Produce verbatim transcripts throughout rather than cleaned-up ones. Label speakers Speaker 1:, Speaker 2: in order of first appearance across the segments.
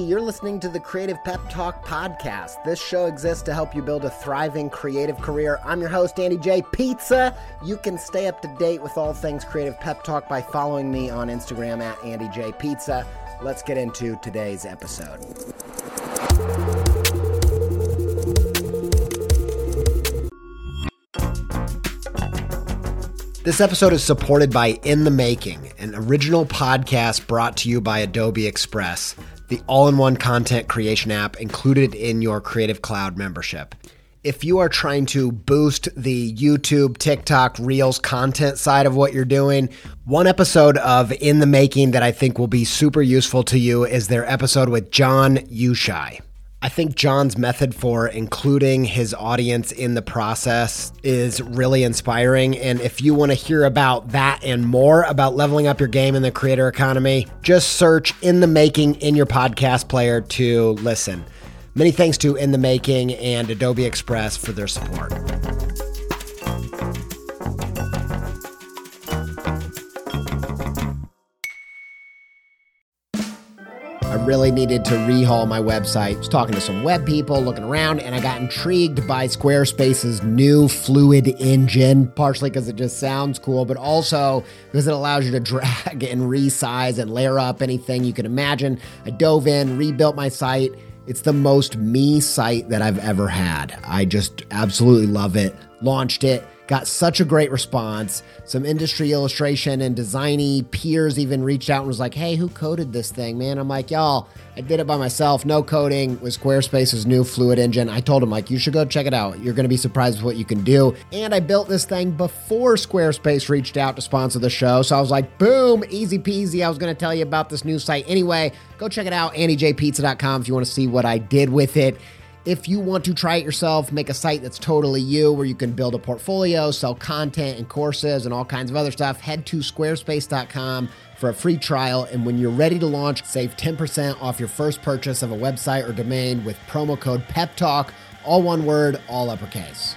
Speaker 1: You're listening to the Creative Pep Talk podcast. This show exists to help you build a thriving creative career. I'm your host, Andy J. Pizza. You can stay up to date with all things Creative Pep Talk by following me on Instagram at Andy J. Pizza. Let's get into today's episode. This episode is supported by In the Making, an original podcast brought to you by Adobe Express, the all-in-one content creation app included in your Creative Cloud membership. If you are trying to boost the YouTube, TikTok, Reels content side of what you're doing, one episode of In the Making that I think will be super useful to you is their episode with John Ushai. I think John's method for including his audience in the process is really inspiring. And if you want to hear about that and more about leveling up your game in the creator economy, just search In the Making in your podcast player to listen. Many thanks to In the Making and Adobe Express for their support. I really needed to rehaul my website. I was talking to some web people, looking around, and I got intrigued by Squarespace's new Fluid engine, partially because it just sounds cool, but also because it allows you to drag and resize and layer up anything you can imagine. I dove in, rebuilt my site. It's the most me site that I've ever had. I just absolutely love it. Launched it. Got such a great response. Some industry illustration and designy peers even reached out and was like, hey, who coded this thing, man? I'm like, y'all, I did it by myself. No coding with Squarespace's new Fluid engine. I told him, like, you should go check it out. You're going to be surprised with what you can do. And I built this thing before Squarespace reached out to sponsor the show. So I was like, boom, easy peasy. I was going to tell you about this new site anyway. Go check it out, andy j pizza dot com, if you want to see what I did with it. If you want to try it yourself, make a site that's totally you, where you can build a portfolio, sell content and courses and all kinds of other stuff, head to squarespace dot com for a free trial. And when you're ready to launch, save ten percent off your first purchase of a website or domain with promo code PEPTALK, all one word, all uppercase.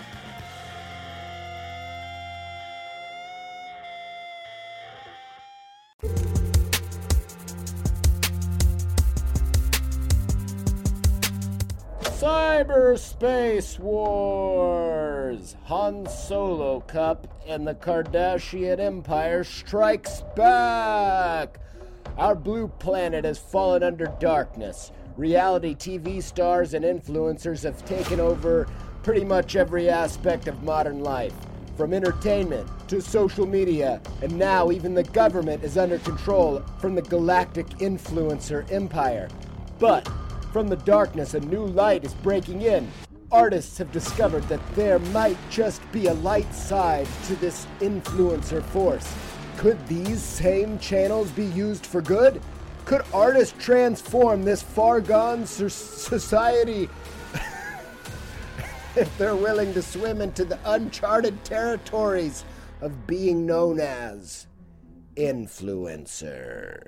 Speaker 1: Cyberspace Wars! Han Solo Cup and the Kardashian Empire strikes back! Our blue planet has fallen under darkness. Reality T V stars and influencers have taken over pretty much every aspect of modern life. From entertainment to social media, and now even the government is under control from the galactic influencer empire. But from the darkness, a new light is breaking in. Artists have discovered that there might just be a light side to this influencer force. Could these same channels be used for good? Could artists transform this far-gone so- society if they're willing to swim into the uncharted territories of being known as influencers?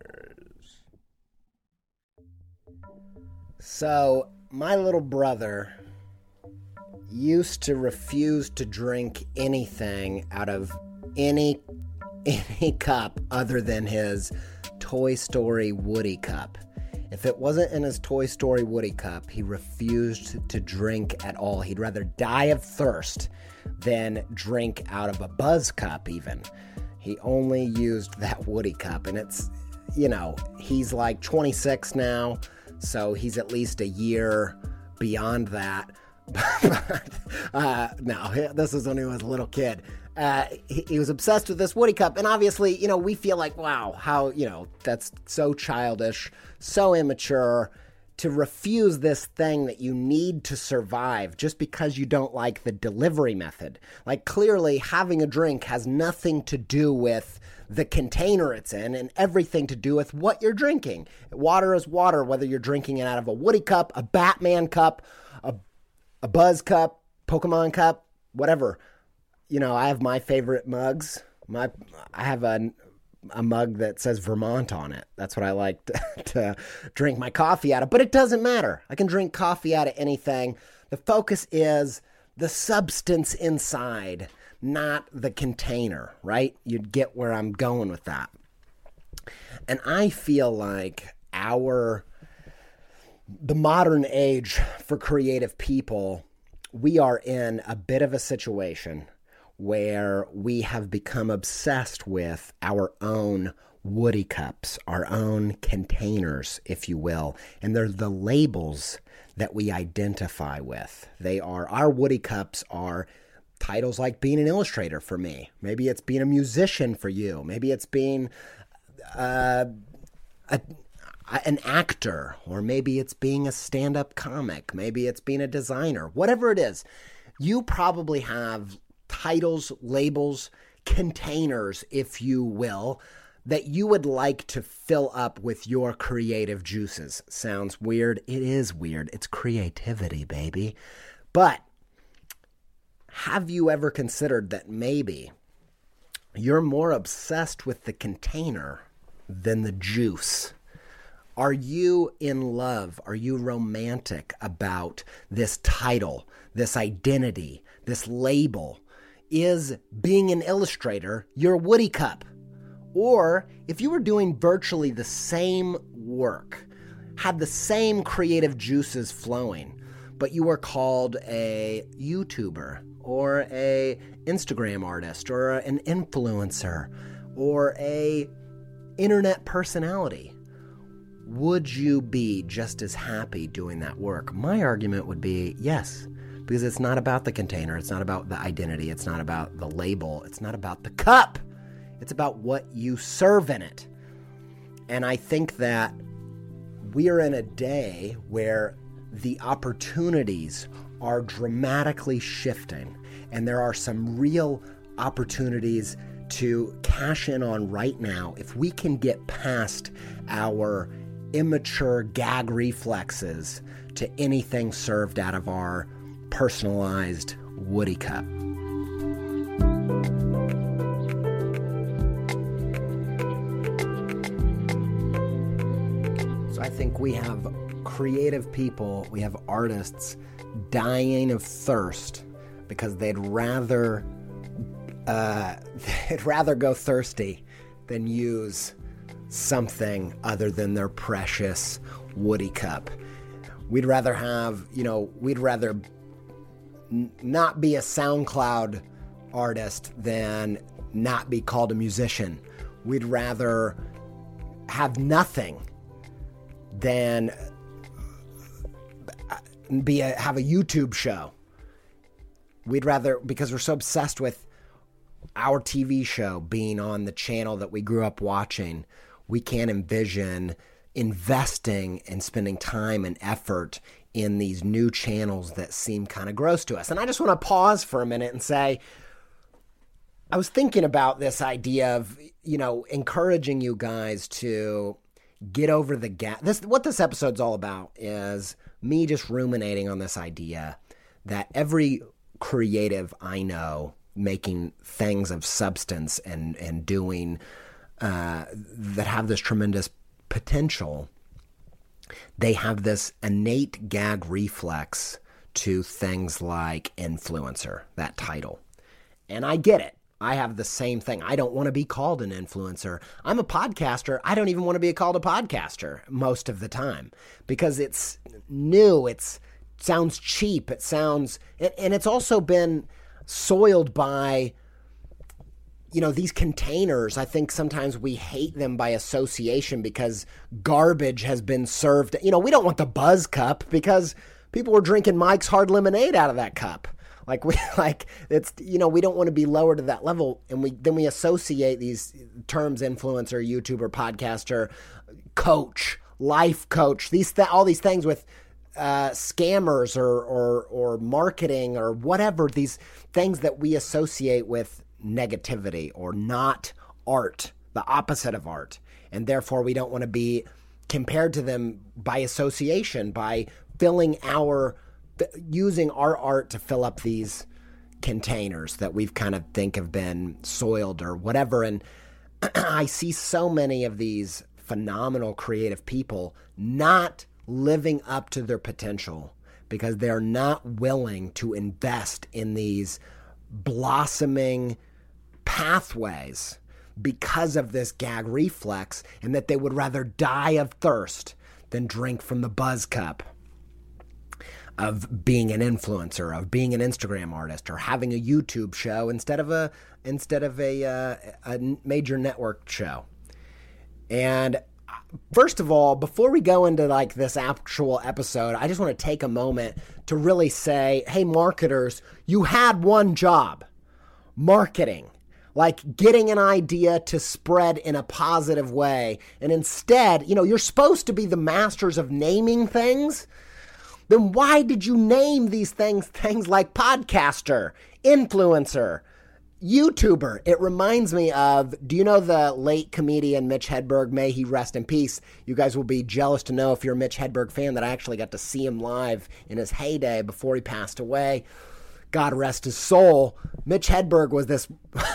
Speaker 1: So, my little brother used to refuse to drink anything out of any any cup other than his Toy Story Woody cup. If it wasn't in his Toy Story Woody cup, he refused to drink at all. He'd rather die of thirst than drink out of a Buzz cup even. He only used that Woody cup, and it's, you know, he's like twenty-six now. So he's at least a year beyond that. But, uh, no, this is when he was a little kid. Uh, he, he was obsessed with this Woody cup. And obviously, you know, we feel like, wow, how, you know, that's so childish, so immature to refuse this thing that you need to survive just because you don't like the delivery method. Like, clearly, having a drink has nothing to do with the container it's in and everything to do with what you're drinking. Water is water, whether you're drinking it out of a Woody cup, a Batman cup, a, a Buzz cup, Pokemon cup, whatever. You know, I have my favorite mugs. My, I have a, a mug that says Vermont on it. That's what I like to, to drink my coffee out of. But it doesn't matter. I can drink coffee out of anything. The focus is the substance inside, not the container, right? You'd get where I'm going with that. And I feel like our the modern age for creative people, we are in a bit of a situation where we have become obsessed with our own woody cups, our own containers, if you will. And they're the labels that we identify with. They are, our woody cups are titles like being an illustrator for me. Maybe it's being a musician for you. Maybe it's being uh, a, an actor, or maybe it's being a stand-up comic. Maybe it's being a designer. Whatever it is, you probably have titles, labels, containers, if you will, that you would like to fill up with your creative juices. Sounds weird. It is weird. It's creativity, baby. But have you ever considered that maybe you're more obsessed with the container than the juice? Are you in love? Are you romantic about this title, this identity, this label? Is being an illustrator your woody cup? Or if you were doing virtually the same work, had the same creative juices flowing, but you were called a YouTuber or a Instagram artist or an influencer or a internet personality, would you be just as happy doing that work? My argument would be yes, because it's not about the container. It's not about the identity. It's not about the label. It's not about the cup. It's about what you serve in it. And I think that we are in a day where the opportunities are dramatically shifting, and there are some real opportunities to cash in on right now if we can get past our immature gag reflexes to anything served out of our personalized woody cup. So I think we have creative people, we have artists dying of thirst because they'd rather uh, they'd rather go thirsty than use something other than their precious woody cup. We'd rather have, you know, we'd rather n- not be a SoundCloud artist than not be called a musician. We'd rather have nothing than be a, have a YouTube show. We'd rather, because we're so obsessed with our T V show being on the channel that we grew up watching, we can't envision investing and spending time and effort in these new channels that seem kind of gross to us. And I just want to pause for a minute and say, I was thinking about this idea of, you know, encouraging you guys to get over the gap. This, what this episode's all about is me just ruminating on this idea that every creative I know making things of substance and, and doing uh, that have this tremendous potential, they have this innate gag reflex to things like influencer, that title. And I get it. I have the same thing. I don't want to be called an influencer. I'm a podcaster. I don't even want to be called a podcaster most of the time because it's new. It's it sounds cheap. It sounds, and, and it's also been soiled by, you know, these containers. I think sometimes we hate them by association because garbage has been served. You know, we don't want the Buzz Cup because people were drinking Mike's Hard Lemonade out of that cup. Like we like it's, you know, we don't want to be lower to that level, and we then we associate these terms: influencer, YouTuber, podcaster, coach, life coach, these th- all these things with uh, scammers or or or marketing or whatever, these things that we associate with negativity or not art, the opposite of art, and therefore we don't want to be compared to them by association, by filling our using our art to fill up these containers that we've kind of think have been soiled or whatever. And I see so many of these phenomenal creative people not living up to their potential because they're not willing to invest in these blossoming pathways because of this gag reflex, and that they would rather die of thirst than drink from the buzz cup of being an influencer, of being an Instagram artist, or having a YouTube show instead of a instead of a uh, a major network show. And first of all, before we go into like this actual episode, I just want to take a moment to really say, hey, marketers, you had one job: marketing. Like getting an idea to spread in a positive way. And instead, you know, you're supposed to be the masters of naming things. Then why did you name these things things like podcaster, influencer, YouTuber? It reminds me of, do you know the late comedian Mitch Hedberg? May he rest in peace. You guys will be jealous to know, if you're a Mitch Hedberg fan, that I actually got to see him live in his heyday before he passed away. God rest his soul. Mitch Hedberg was this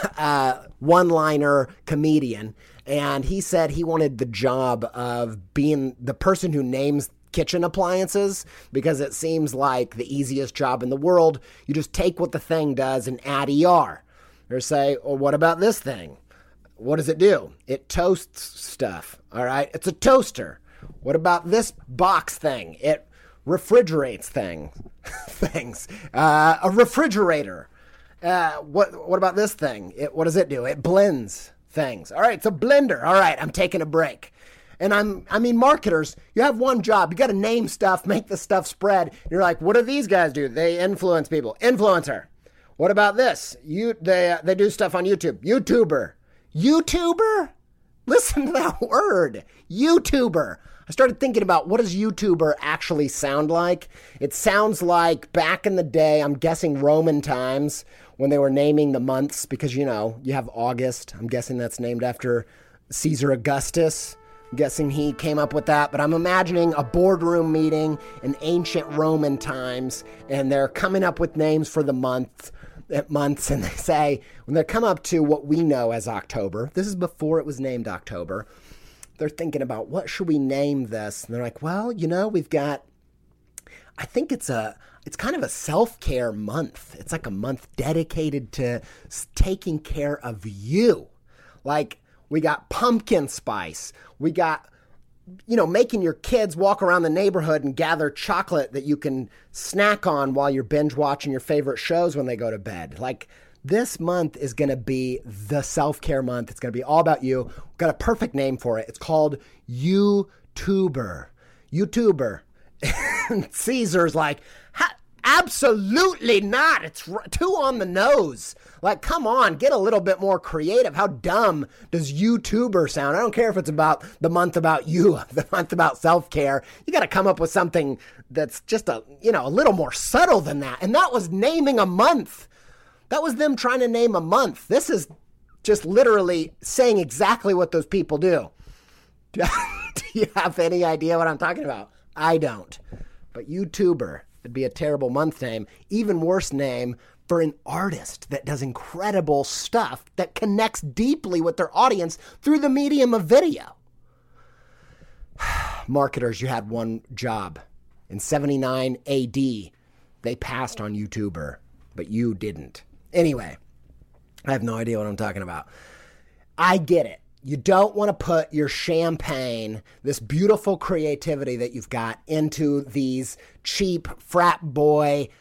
Speaker 1: uh, one-liner comedian, and he said he wanted the job of being the person who names kitchen appliances, because it seems like the easiest job in the world. You just take what the thing does and add E R. Or say, well, what about this thing? What does it do? It toasts stuff, all right? It's a toaster. What about this box thing? It refrigerates thing, things. Uh, a refrigerator. Uh, what what about this thing? It, what does it do? It blends things. All right, it's a blender. All right, I'm taking a break. And I'm, I mean, marketers, you have one job. You got to name stuff, make the stuff spread. You're like, what do these guys do? They influence people. Influencer. What about this? You, they, uh, they do stuff on YouTube. YouTuber. YouTuber? Listen to that word. YouTuber. I started thinking about, what does YouTuber actually sound like? It sounds like back in the day, I'm guessing Roman times, when they were naming the months, because, you know, you have August. I'm guessing that's named after Caesar Augustus. I'm guessing he came up with that, but I'm imagining a boardroom meeting in ancient Roman times, and they're coming up with names for the month, months, and they say, when they come up to what we know as October, this is before it was named October, they're thinking about, what should we name this? And they're like, well, you know, we've got, I think it's a, it's kind of a self-care month. It's like a month dedicated to taking care of you. Like, we got pumpkin spice. We got, you know, making your kids walk around the neighborhood and gather chocolate that you can snack on while you're binge watching your favorite shows when they go to bed. Like, this month is going to be the self-care month. It's going to be all about you. We've got a perfect name for it. It's called YouTuber. YouTuber. And Caesar's like, absolutely not. It's too on the nose. Like, come on, get a little bit more creative. How dumb does YouTuber sound? I don't care if it's about the month about you, the month about self-care. You got to come up with something that's just a, you know, a little more subtle than that. And that was naming a month. That was them trying to name a month. This is just literally saying exactly what those people do. Do you have any idea what I'm talking about? I don't. But YouTuber, it'd be a terrible month name. Even worse name for an artist that does incredible stuff that connects deeply with their audience through the medium of video. Marketers, you had one job. In seventy-nine A D, they passed on YouTuber, but you didn't. Anyway, I have no idea what I'm talking about. I get it. You don't want to put your champagne, this beautiful creativity that you've got, into these cheap frat boy,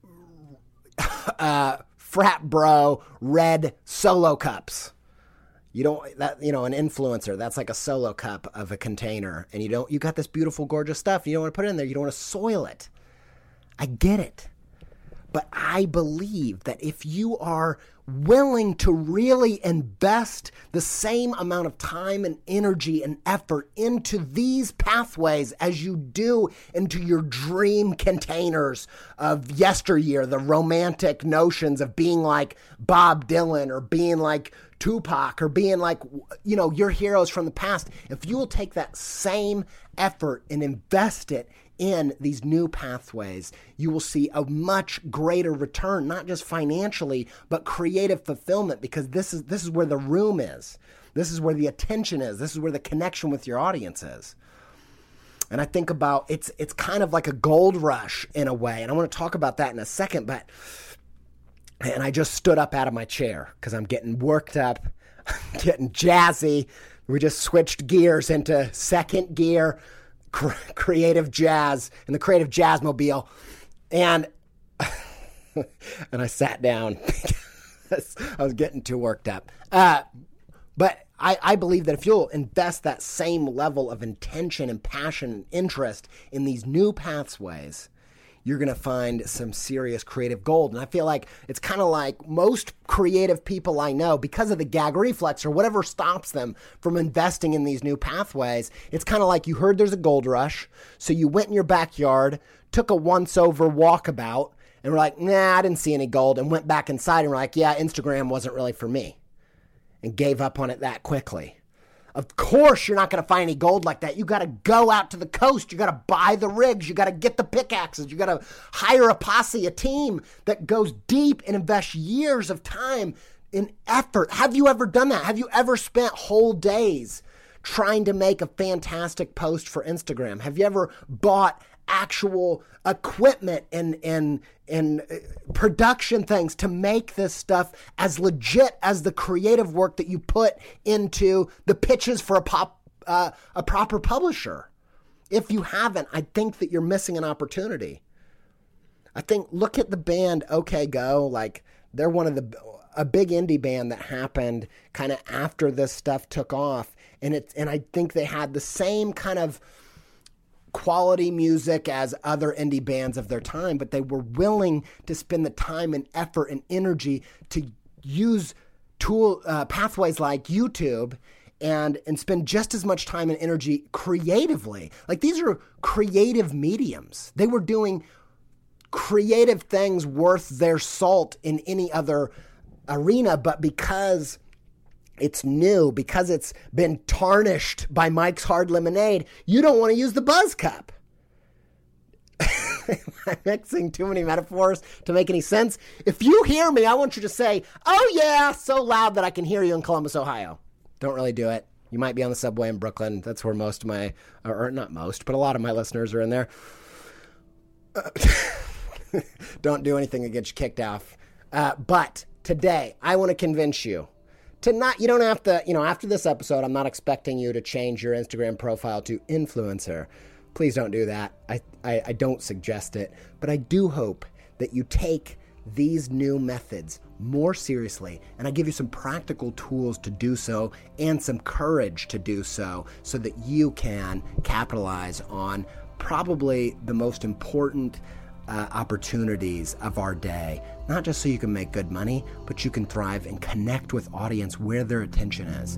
Speaker 1: uh, frat bro red solo cups. You don't, that, you know, an influencer, that's like a solo cup of a container. And you don't, you got this beautiful, gorgeous stuff. You don't want to put it in there. You don't want to soil it. I get it. But I believe that if you are willing to really invest the same amount of time and energy and effort into these pathways as you do into your dream containers of yesteryear, the romantic notions of being like Bob Dylan or being like Tupac or being like, you know, your heroes from the past, if you will take that same effort and invest it in these new pathways, you will see a much greater return, not just financially, but creative fulfillment, because this is this is where the room is. This is where the attention is. This is where the connection with your audience is. And I think about, it's it's kind of like a gold rush in a way, and I want to talk about that in a second, but and I just stood up out of my chair because I'm getting worked up, getting jazzy. We just switched gears into second gear, cr- creative jazz, in the creative jazzmobile. And, and I sat down because I was getting too worked up. Uh, but I, I believe that if you'll invest that same level of intention and passion and interest in these new pathways, you're going to find some serious creative gold. And I feel like it's kind of like most creative people I know, because of the gag reflex or whatever stops them from investing in these new pathways, it's kind of like you heard there's a gold rush, so you went in your backyard, took a once-over walkabout, and were like, nah, I didn't see any gold, and went back inside and were like, yeah, Instagram wasn't really for me, and gave up on it that quickly. Of course, you're not going to find any gold like that. You got to go out to the coast. You got to buy the rigs. You got to get the pickaxes. You got to hire a posse, a team that goes deep and invests years of time and effort. Have you ever done that? Have you ever spent whole days trying to make a fantastic post for Instagram? Have you ever bought actual equipment and and and production things to make this stuff as legit as the creative work that you put into the pitches for a pop uh, a proper publisher? If you haven't, I think that you're missing an opportunity. I think, look at the band OK Go. Like, they're one of the a big indie band that happened kind of after this stuff took off, and it's and I think they had the same kind of quality music as other indie bands of their time, but they were willing to spend the time and effort and energy to use tool uh, pathways like YouTube and and spend just as much time and energy creatively. Like, these are creative mediums. They were doing creative things worth their salt in any other arena, but because it's new, because it's been tarnished by Mike's Hard Lemonade, you don't want to use the Buzz Cup. I'm mixing too many metaphors to make any sense. If you hear me, I want you to say, oh yeah, so loud that I can hear you in Columbus, Ohio. Don't really do it. You might be on the subway in Brooklyn. That's where most of my, or not most, but a lot of my listeners are in there. Uh, don't do anything that gets you kicked off. Uh, but today, I want to convince you to not, you don't have to, you know, after this episode, I'm not expecting you to change your Instagram profile to influencer. Please don't do that. I, I, I don't suggest it, but I do hope that you take these new methods more seriously, and I give you some practical tools to do so and some courage to do so, so that you can capitalize on probably the most important Uh, opportunities of our day, not just so you can make good money, but you can thrive and connect with audience where their attention is.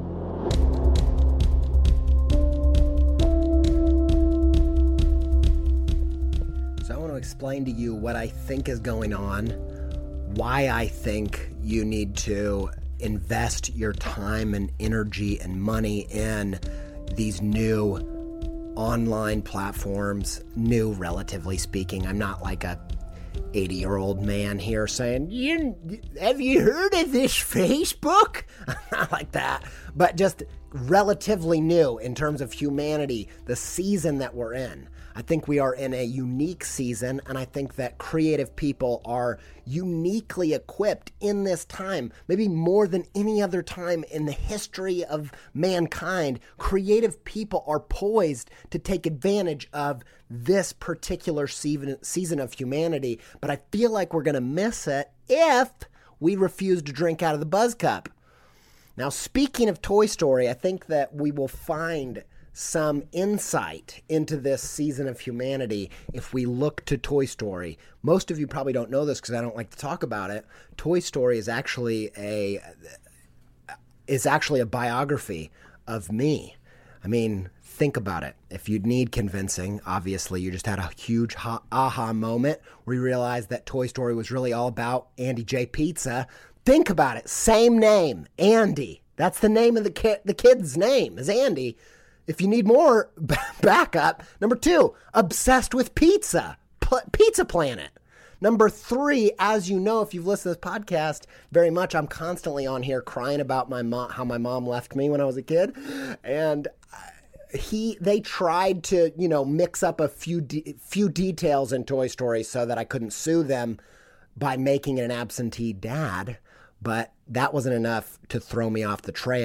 Speaker 1: So I want to explain to you what I think is going on, why I think you need to invest your time and energy and money in these new online platforms, new relatively speaking. I'm not like a eighty-year-old man here saying, you, have you heard of this Facebook? Not like that, but just relatively new in terms of humanity, the season that we're in. I think we are in a unique season, and I think that creative people are uniquely equipped in this time, maybe more than any other time in the history of mankind. Creative people are poised to take advantage of this particular season of humanity, but I feel like we're going to miss it if we refuse to drink out of the Buzz Cup. Now, speaking of Toy Story, I think that we will find some insight into this season of humanity if we look to Toy Story. Most of you probably don't know this because I don't like to talk about it. Toy Story is actually a is actually a biography of me. I mean, think about it. If you need convincing, obviously you just had a huge ha- aha moment where you realized that Toy Story was really all about Andy J. Pizza. Think about it. Same name, Andy. That's the name of the kid. The kid's name is Andy. If you need more b- backup, number two, obsessed with pizza, P- Pizza Planet. Number three, as you know, if you've listened to this podcast very much, I'm constantly on here crying about my mom, how my mom left me when I was a kid. And he, they tried to, you know, mix up a few, de- few details in Toy Story so that I couldn't sue them by making it an absentee dad. But that wasn't enough to throw me off the trail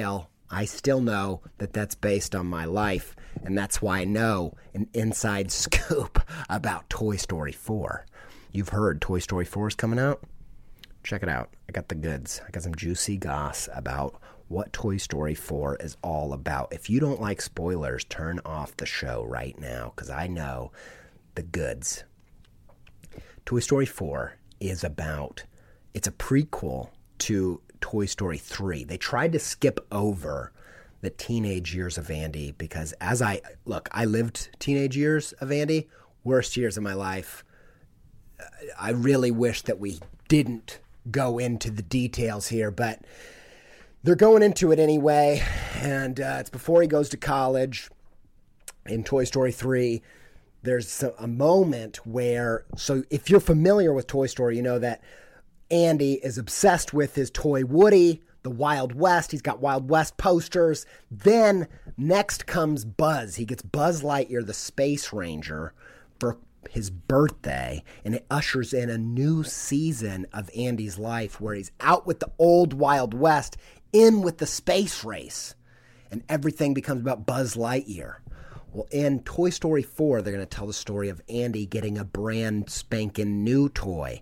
Speaker 1: I still know that that's based on my life, and that's why I know an inside scoop about Toy Story four. You've heard Toy Story four is coming out? Check it out. I got the goods. I got some juicy goss about what Toy Story four is all about. If you don't like spoilers, turn off the show right now, because I know the goods. Toy Story four is about, it's a prequel to Toy Story three. They tried to skip over the teenage years of Andy because as I, look, I lived teenage years of Andy, worst years of my life. I really wish that we didn't go into the details here, but they're going into it anyway, and uh, it's before he goes to college. In Toy Story three, there's a, a moment where, so if you're familiar with Toy Story, you know that Andy is obsessed with his toy Woody, the Wild West. He's got Wild West posters. Then next comes Buzz. He gets Buzz Lightyear, the Space Ranger, for his birthday, and it ushers in a new season of Andy's life where he's out with the old Wild West, in with the space race, and everything becomes about Buzz Lightyear. Well, in Toy Story four, they're going to tell the story of Andy getting a brand spanking new toy,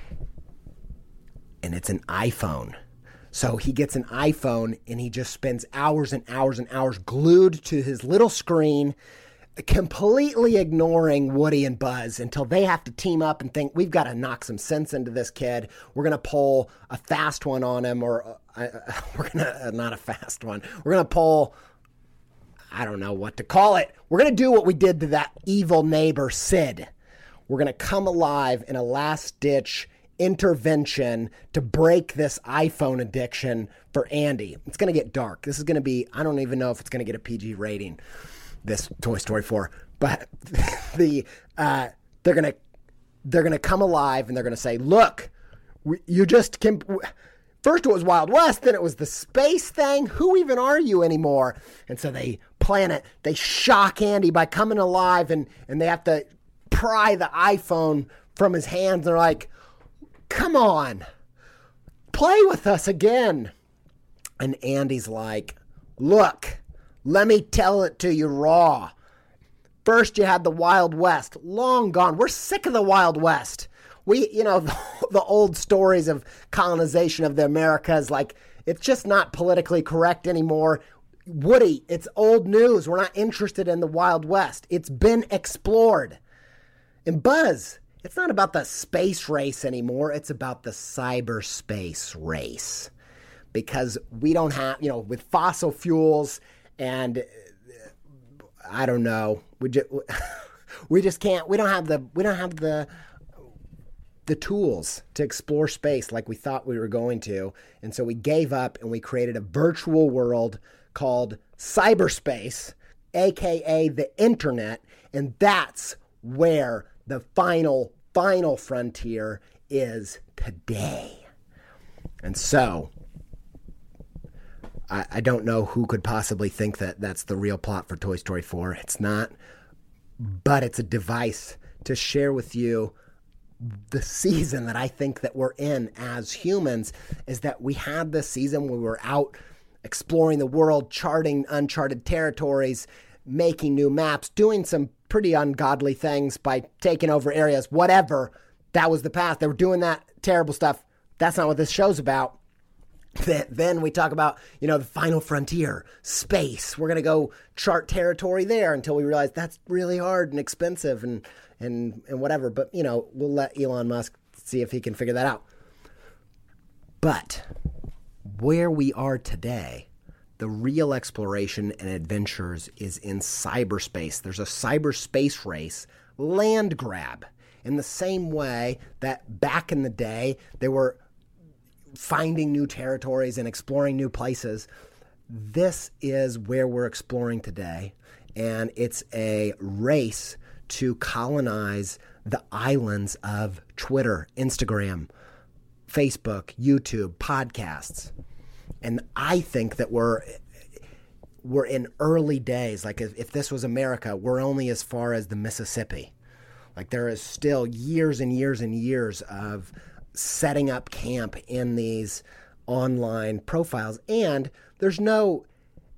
Speaker 1: and it's an iPhone. So he gets an iPhone, and he just spends hours and hours and hours glued to his little screen, completely ignoring Woody and Buzz until they have to team up and think, we've got to knock some sense into this kid. We're going to pull a fast one on him, or uh, uh, we're going to, uh, not a fast one. We're going to pull, I don't know what to call it. We're going to do what we did to that evil neighbor, Sid. We're going to come alive in a last-ditch intervention to break this iPhone addiction for Andy. It's going to get dark. This is going to be, I don't even know if it's going to get a P G rating, this Toy Story four, but the uh, they're gonna they're gonna come alive and they're gonna say, look, we, you just can. First it was Wild West, then it was the space thing. Who even are you anymore? And so they plan it. They shock Andy by coming alive, and and they have to pry the iPhone from his hands. They're like, come on, play with us again. And Andy's like, look, let me tell it to you raw. First, you had the Wild West, long gone. We're sick of the Wild West. We, you know, the, the old stories of colonization of the Americas, like, it's just not politically correct anymore. Woody, it's old news. We're not interested in the Wild West. It's been explored. And Buzz, it's not about the space race anymore. It's about the cyberspace race. Because we don't have, you know, with fossil fuels, and I don't know, we just we just can't. We don't have the we don't have the the tools to explore space like we thought we were going to, and so we gave up and we created a virtual world called cyberspace, aka the internet, and that's where the final final frontier is today. And so, I don't know who could possibly think that that's the real plot for Toy Story four. It's not, but it's a device to share with you the season that I think that we're in as humans, is that we had this season where we were out exploring the world, charting uncharted territories, making new maps, doing some pretty ungodly things by taking over areas, whatever. That was the past. They were doing that terrible stuff. That's not what this show's about. Then we talk about, you know, the final frontier, space. We're going to go chart territory there until we realize that's really hard and expensive and, and, and whatever. But, you know, we'll let Elon Musk see if he can figure that out. But where we are today, the real exploration and adventures is in cyberspace. There's a cyberspace race, land grab, in the same way that back in the day they were finding new territories and exploring new places. This is where we're exploring today, and it's a race to colonize the islands of Twitter, Instagram, Facebook, YouTube, podcasts. And I think that we're we're in early days. Like if, if this was America, we're only as far as the Mississippi. Like there is still years and years and years of setting up camp in these online profiles. And there's no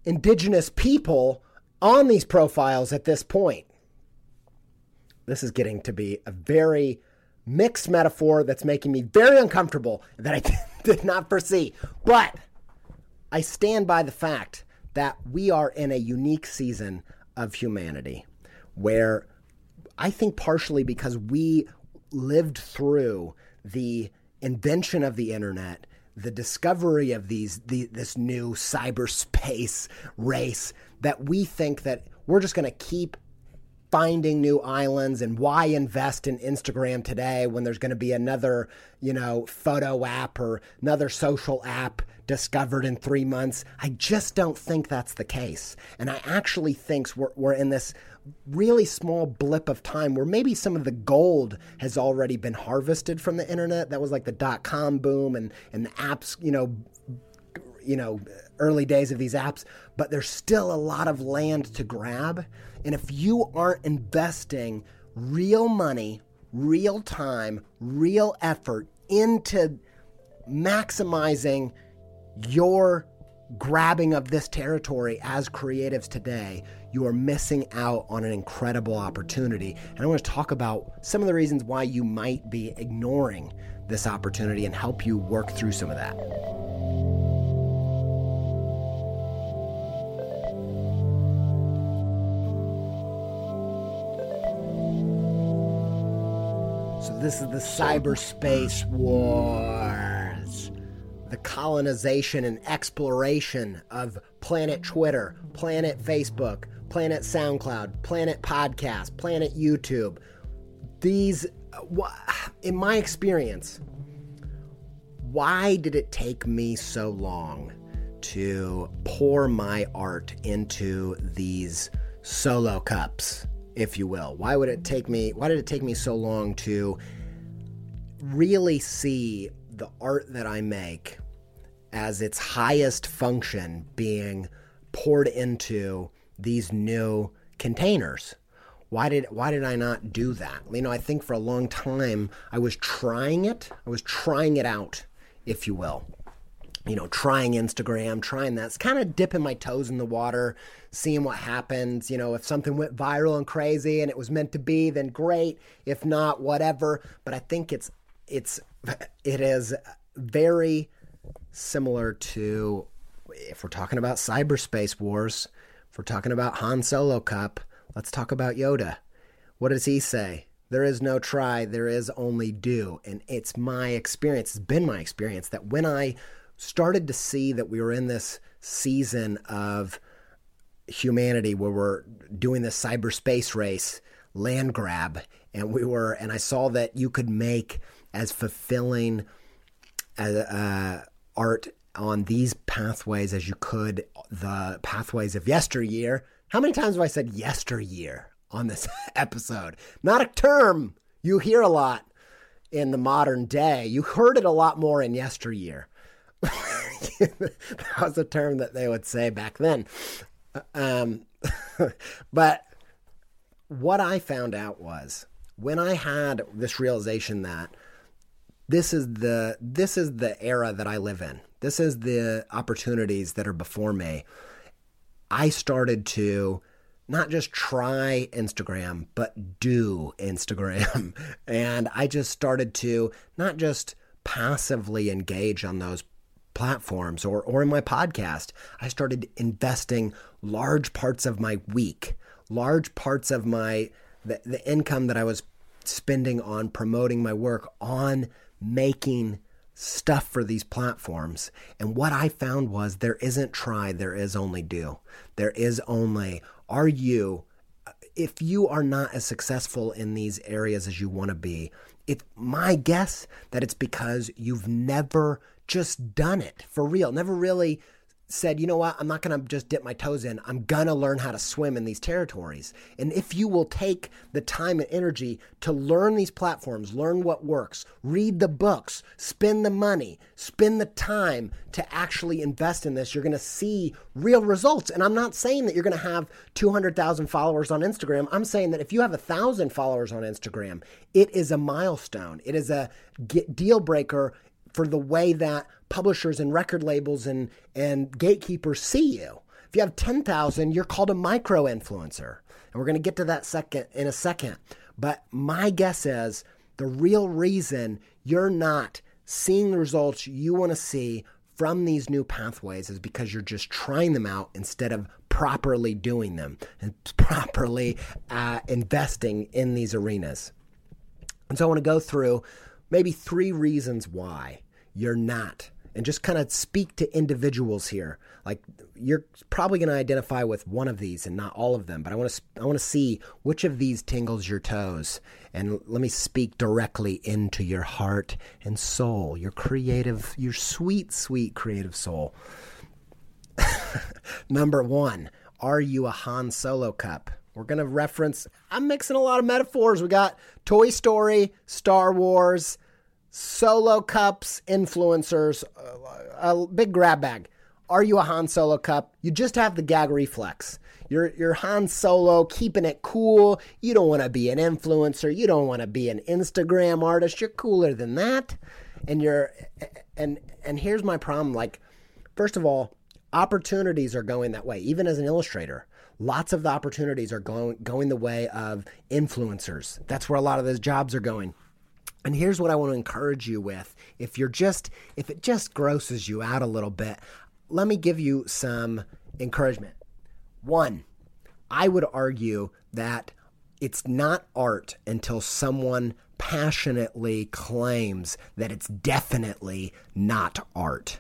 Speaker 1: indigenous people on these profiles at this point. This is getting to be a very mixed metaphor that's making me very uncomfortable that I did not foresee. But I stand by the fact that we are in a unique season of humanity where I think partially because we lived through the invention of the internet, the discovery of these the, this new cyberspace race, that we think that we're just going to keep finding new islands, and why invest in Instagram today when there's going to be another, you know, photo app or another social app discovered in three months. I just don't think that's the case. And I actually think we're, we're in this really small blip of time where maybe some of the gold has already been harvested from the internet. That was like the dot-com boom and, and the apps, you know, you know, early days of these apps, but there's still a lot of land to grab. And if you aren't investing real money, real time, real effort into maximizing your grabbing of this territory as creatives today, you are missing out on an incredible opportunity. And I want to talk about some of the reasons why you might be ignoring this opportunity and help you work through some of that. So this is the cyberspace wars, the colonization and exploration of Planet Twitter, Planet Facebook, Planet SoundCloud, Planet Podcast, Planet YouTube. These, in my experience, why did it take me so long to pour my art into these solo cups, if you will? Why would it take me, why did it take me so long to really see the art that I make as its highest function being poured into these new containers? Why did why did I not do that? You know, I think for a long time I was trying it. I was trying it out, if you will. You know, trying Instagram, trying that. It's kind of dipping my toes in the water, seeing what happens. You know, if something went viral and crazy and it was meant to be, then great. If not, whatever. But I think it's it's it is very similar to, if we're talking about cyberspace wars, if we're talking about Han Solo Cup, let's talk about Yoda. What does he say? There is no try, there is only do. And it's my experience, it's been my experience, that when I started to see that we were in this season of humanity where we're doing this cyberspace race, land grab, and we were, and I saw that you could make as fulfilling as, uh, art on these pathways as you could the pathways of yesteryear. How many times have I said yesteryear on this episode? Not a term you hear a lot in the modern day. You heard it a lot more in yesteryear. That was a term that they would say back then. Um, but what I found out was when I had this realization that this is the this is the era that I live in. This is the opportunities that are before me. I started to not just try Instagram, but do Instagram. And I just started to not just passively engage on those platforms or, or in my podcast. I started investing large parts of my week, large parts of my the, the income that I was spending on promoting my work on making stuff for these platforms. And what I found was there isn't try, there is only do. There is only, are you, if you are not as successful in these areas as you want to be, it's my guess that it's because you've never just done it for real, never really said, you know what, I'm not going to just dip my toes in. I'm going to learn how to swim in these territories. And if you will take the time and energy to learn these platforms, learn what works, read the books, spend the money, spend the time to actually invest in this, you're going to see real results. And I'm not saying that you're going to have two hundred thousand followers on Instagram. I'm saying that if you have one thousand followers on Instagram, it is a milestone. It is a deal breaker for the way that publishers and record labels and, and gatekeepers see you. If you have ten thousand, you're called a micro-influencer. And we're going to get to that second in a second. But my guess is the real reason you're not seeing the results you want to see from these new pathways is because you're just trying them out instead of properly doing them and properly uh, investing in these arenas. And so I want to go through maybe three reasons why you're not, and just kind of speak to individuals here. Like, you're probably going to identify with one of these and not all of them, but I want to I want to see which of these tingles your toes. And let me speak directly into your heart and soul, your creative, your sweet, sweet creative soul. Number one, are you a Han Solo cup? We're going to reference, I'm mixing a lot of metaphors. We got Toy Story, Star Wars, Solo cups, influencers, a, a big grab bag. Are you a Han Solo cup? You just have the gag reflex. You're, you're Han Solo, keeping it cool. You don't want to be an influencer. You don't want to be an Instagram artist. You're cooler than that. And you're, and, and here's my problem. Like, first of all, opportunities are going that way. Even as an illustrator, lots of the opportunities are going, going the way of influencers. That's where a lot of those jobs are going. And here's what I want to encourage you with. If you're just, if it just grosses you out a little bit, let me give you some encouragement. One, I would argue that it's not art until someone passionately claims that it's definitely not art.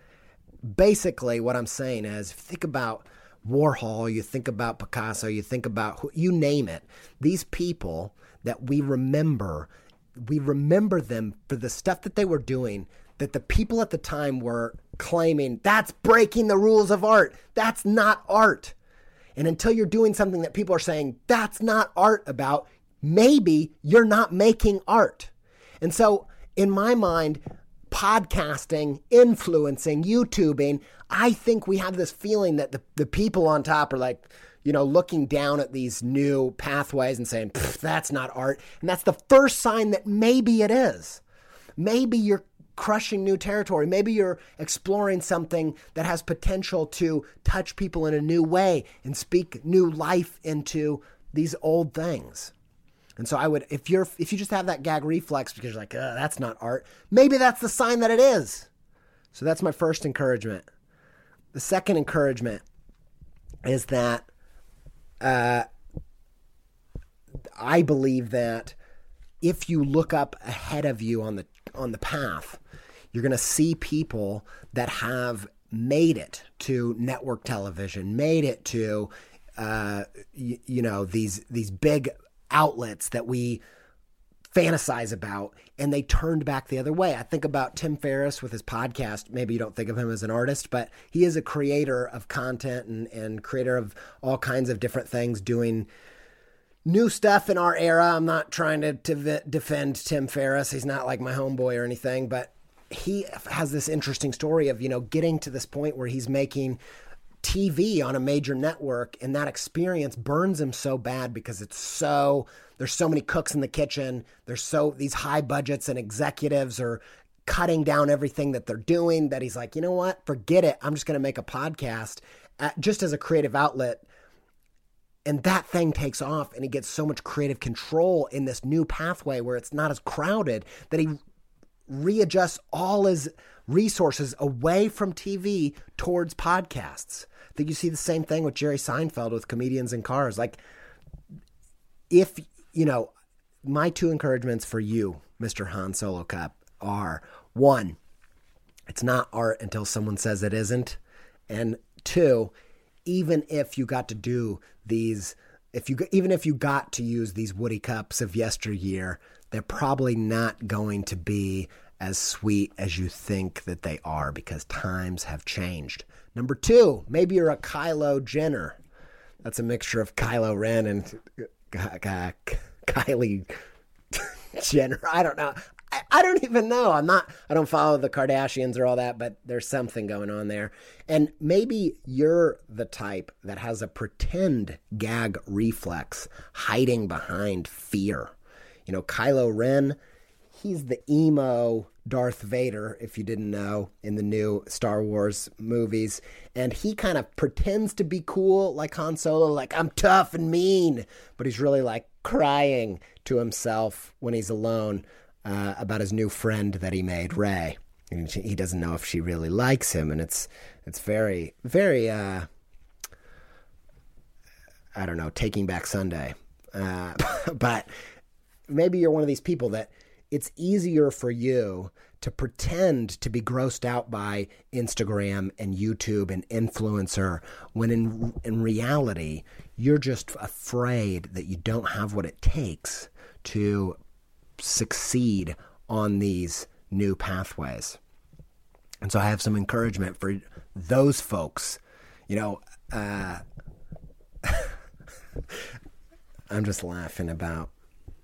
Speaker 1: Basically, what I'm saying is, if you think about Warhol, you think about Picasso, you think about, you name it, these people that we remember, we remember them for the stuff that they were doing that the people at the time were claiming, that's breaking the rules of art. That's not art. And until you're doing something that people are saying, that's not art about, maybe you're not making art. And so in my mind, podcasting, influencing, YouTubing, I think we have this feeling that the, the people on top are like, you know, looking down at these new pathways and saying, that's not art. And that's the first sign that maybe it is. Maybe you're crushing new territory. Maybe you're exploring something that has potential to touch people in a new way and speak new life into these old things. And so I would, if you're, if you just have that gag reflex because you're like, uh, that's not art, maybe that's the sign that it is. So that's my first encouragement. The second encouragement is that uh, I believe that if you look up ahead of you on the on the path, you're going to see people that have made it to network television, made it to uh, you, you know these these big outlets that we fantasize about, and they turned back the other way. I think about Tim Ferriss with his podcast. Maybe you don't think of him as an artist, but he is a creator of content and, and creator of all kinds of different things, doing new stuff in our era. I'm not trying to, to defend Tim Ferriss. He's not like my homeboy or anything, but he has this interesting story of, you know, getting to this point where he's making T V on a major network, and that experience burns him so bad because it's so, there's so many cooks in the kitchen. There's so, these high budgets and executives are cutting down everything that they're doing that he's like, you know what, forget it. I'm just going to make a podcast at, just as a creative outlet. And that thing takes off, and he gets so much creative control in this new pathway where it's not as crowded that he readjusts all his resources away from T V towards podcasts. I think you see the same thing with Jerry Seinfeld with Comedians in Cars. Like, if, you know, my two encouragements for you, Mister Han Solo Cup, are, one, it's not art until someone says it isn't. And two, even if you got to do these, if you even if you got to use these Woody cups of yesteryear, they're probably not going to be as sweet as you think that they are because times have changed. Number two, maybe you're a Kylo Jenner. That's a mixture of Kylo Ren and uh, Kylie Jenner. I don't know. I, I don't even know. I'm not, I don't follow the Kardashians or all that, but there's something going on there. And maybe you're the type that has a pretend gag reflex hiding behind fear. You know, Kylo Ren, he's the emo Darth Vader, if you didn't know, in the new Star Wars movies. And he kind of pretends to be cool like Han Solo, like, I'm tough and mean. But he's really like crying to himself when he's alone uh, about his new friend that he made, Rey. And he doesn't know if she really likes him. And it's it's very, very, uh, I don't know, Taking Back Sunday. Uh, but maybe you're one of these people that it's easier for you to pretend to be grossed out by Instagram and YouTube and influencer when in in reality, you're just afraid that you don't have what it takes to succeed on these new pathways. And so I have some encouragement for those folks. You know, uh, I'm just laughing about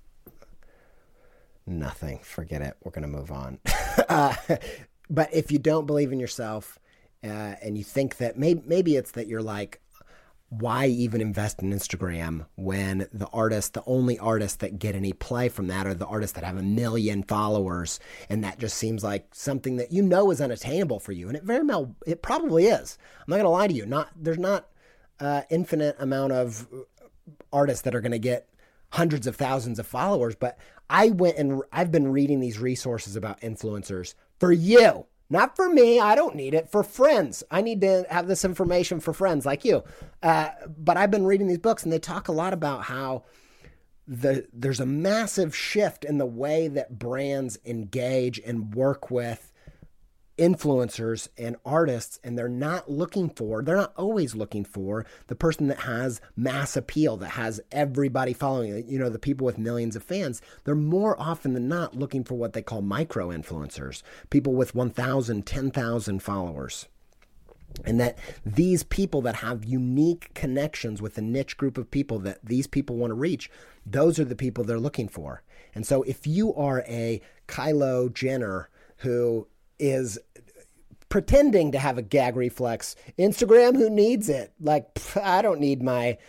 Speaker 1: nothing. Forget it. We're going to move on. uh, but if you don't believe in yourself uh, and you think that maybe, maybe it's that you're like, why even invest in Instagram when the artists, the only artists that get any play from that are the artists that have a million followers, and that just seems like something that you know is unattainable for you, and it very well, it probably is. I'm not going to lie to you. Not there's not uh, infinite amount of artists that are going to get hundreds of thousands of followers, but I went and I've been reading these resources about influencers for you. Not for me. I don't need it. For friends. I need to have this information for friends like you. Uh, but I've been reading these books, and they talk a lot about how the there's a massive shift in the way that brands engage and work with influencers and artists, and they're not looking for, they're not always looking for the person that has mass appeal, that has everybody following, you know, the people with millions of fans. They're more often than not looking for what they call micro influencers, people with one thousand, ten thousand followers. And that these people that have unique connections with a niche group of people that these people want to reach, those are the people they're looking for. And so if you are a Kylie Jenner who is pretending to have a gag reflex, Instagram, who needs it? Like, pff, I don't need my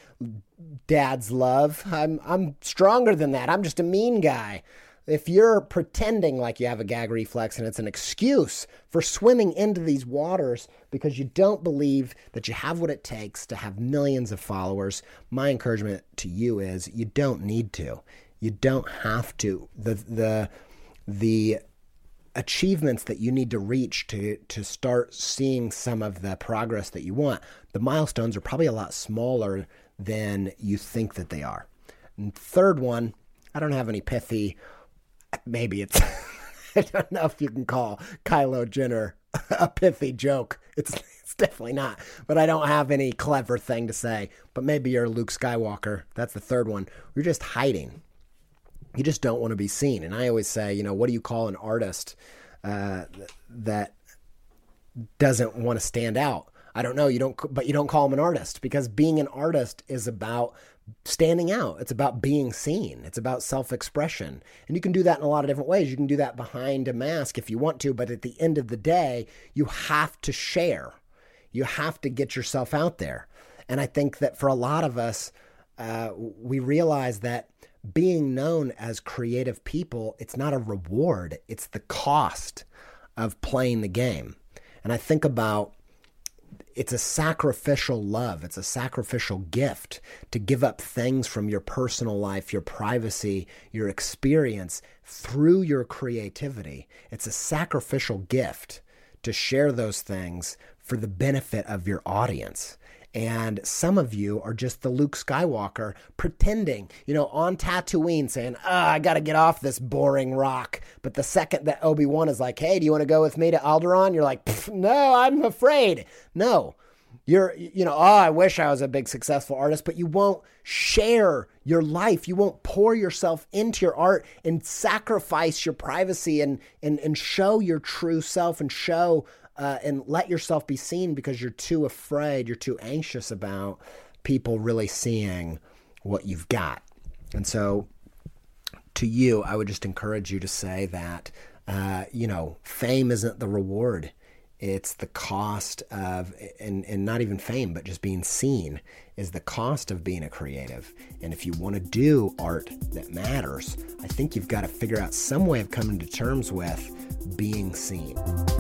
Speaker 1: dad's love. I'm I'm stronger than that. I'm just a mean guy. If you're pretending like you have a gag reflex and it's an excuse for swimming into these waters because you don't believe that you have what it takes to have millions of followers, my encouragement to you is you don't need to. You don't have to. The the the achievements that you need to reach to to start seeing some of the progress that you want, the milestones are probably a lot smaller than you think that they are. And third one, I don't have any pithy, maybe it's, I don't know if you can call Kylie Jenner a pithy joke. It's, it's definitely not, but I don't have any clever thing to say. But maybe you're Luke Skywalker. That's the third one. You're just hiding. You just don't want to be seen. And I always say, you know, what do you call an artist uh, that doesn't want to stand out? I don't know. You don't, but you don't call them an artist, because being an artist is about standing out. It's about being seen. It's about self-expression. And you can do that in a lot of different ways. You can do that behind a mask if you want to, but at the end of the day, you have to share. You have to get yourself out there. And I think that for a lot of us, uh, we realize that being known as creative people, it's not a reward. It's the cost of playing the game. And I think about, it's a sacrificial love. It's a sacrificial gift to give up things from your personal life, your privacy, your experience through your creativity. It's a sacrificial gift to share those things for the benefit of your audience. And some of you are just the Luke Skywalker pretending, you know, on Tatooine saying, oh, I got to get off this boring rock. But the second that Obi-Wan is like, hey, do you want to go with me to Alderaan? You're like, no, I'm afraid. No, you're, you know, oh, I wish I was a big successful artist, but you won't share your life. You won't pour yourself into your art and sacrifice your privacy and, and, and show your true self and show Uh, and let yourself be seen because you're too afraid, you're too anxious about people really seeing what you've got. And so to you, I would just encourage you to say that, uh, you know, fame isn't the reward. It's the cost of, and, and not even fame, but just being seen is the cost of being a creative. And if you want to do art that matters, I think you've got to figure out some way of coming to terms with being seen.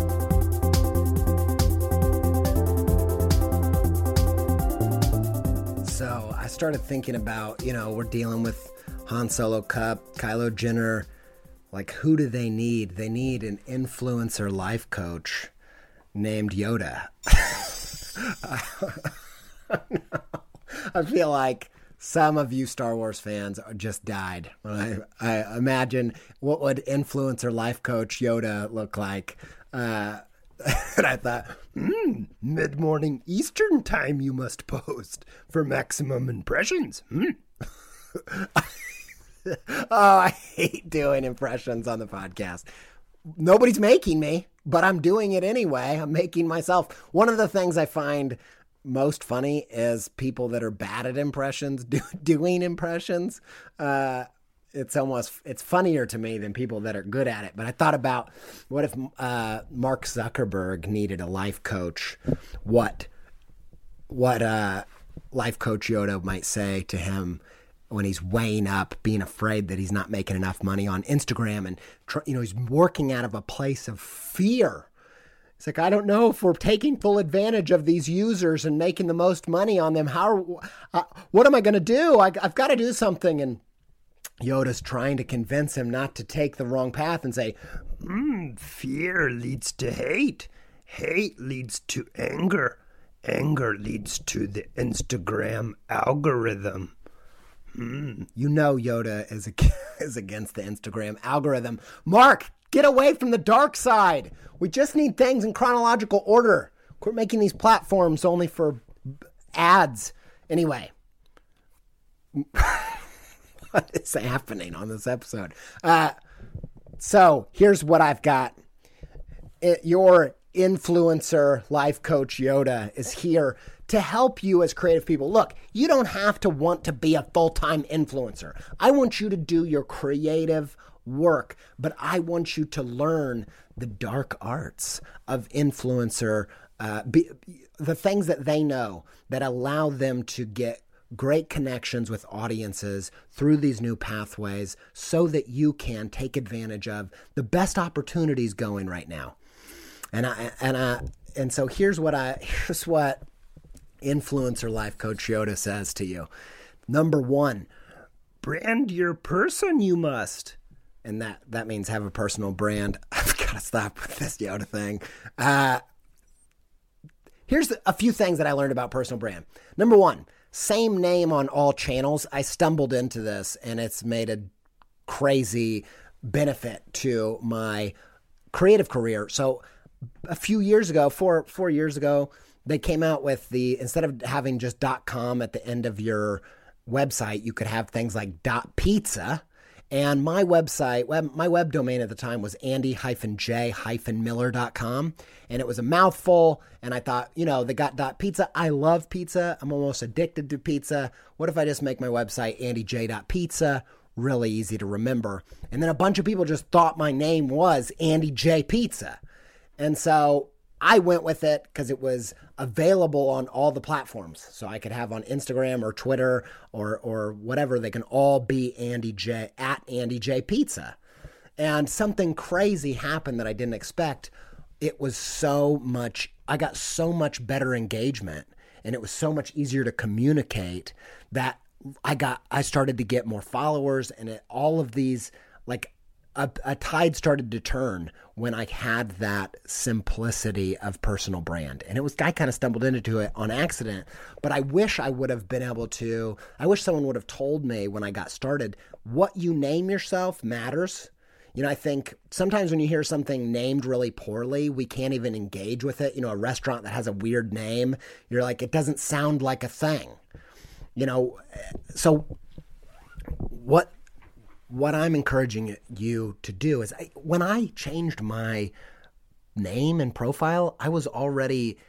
Speaker 1: So I started thinking about, you know, we're dealing with Han Solo Cup, Kylo Jenner. Like, who do they need? They need an influencer life coach named Yoda. I feel like some of you Star Wars fans just died when I, I imagine what would influencer life coach Yoda look like. Uh, and I thought, hmm, mid-morning Eastern time you must post for maximum impressions. Hmm. Oh, I hate doing impressions on the podcast. Nobody's making me, but I'm doing it anyway. I'm making myself. One of the things I find most funny is people that are bad at impressions do, doing impressions. Uh, it's almost, it's funnier to me than people that are good at it. But I thought about, what if uh, Mark Zuckerberg needed a life coach? What, what uh, life coach Yoda might say to him when he's weighing up being afraid that he's not making enough money on Instagram, and, you know, he's working out of a place of fear. It's like, I don't know if we're taking full advantage of these users and making the most money on them. How, uh, what am I going to do? I, I've got to do something. And Yoda's trying to convince him not to take the wrong path and say, mm, fear leads to hate. Hate leads to anger. Anger leads to the Instagram algorithm. Mm. You know Yoda is, is against the Instagram algorithm. Mark, get away from the dark side. We just need things in chronological order. Quit making these platforms only for ads. Anyway, what is happening on this episode? Uh, so here's what I've got. It, your influencer life coach Yoda is here to help you as creative people. Look, you don't have to want to be a full-time influencer. I want you to do your creative work, but I want you to learn the dark arts of influencer, uh, be, the things that they know that allow them to get great connections with audiences through these new pathways so that you can take advantage of the best opportunities going right now. And I, and I, and so here's what I, here's what influencer life coach Yoda says to you. Number one, brand your person, you must. And that, that means have a personal brand. I've got to stop with this Yoda thing. Uh, here's a few things that I learned about personal brand. Number one, same name on all channels. I stumbled into this and it's made a crazy benefit to my creative career. So a few years ago, four, four years ago, they came out with the, instead of having just .com at the end of your website, you could have things like .pizza. And my website, web, my web domain at the time was andy j miller dot com. And it was a mouthful. And I thought, you know, they got .pizza. I love pizza. I'm almost addicted to pizza. What if I just make my website andy j dot pizza? Really easy to remember. And then a bunch of people just thought my name was Andy J Pizza. And so I went with it because it was available on all the platforms. So I could have on Instagram or Twitter or or whatever. They can all be Andy J at Andy J Pizza. And something crazy happened that I didn't expect. It was so much, I got so much better engagement and it was so much easier to communicate that I got, I started to get more followers, and it, all of these, like, A, a tide started to turn when I had that simplicity of personal brand. And it was, I kind of stumbled into it on accident, but I wish I would have been able to, I wish someone would have told me when I got started, what you name yourself matters. You know, I think sometimes when you hear something named really poorly, we can't even engage with it. You know, a restaurant that has a weird name, you're like, it doesn't sound like a thing. You know, so what, What I'm encouraging you to do is I, when I changed my name and profile, I was already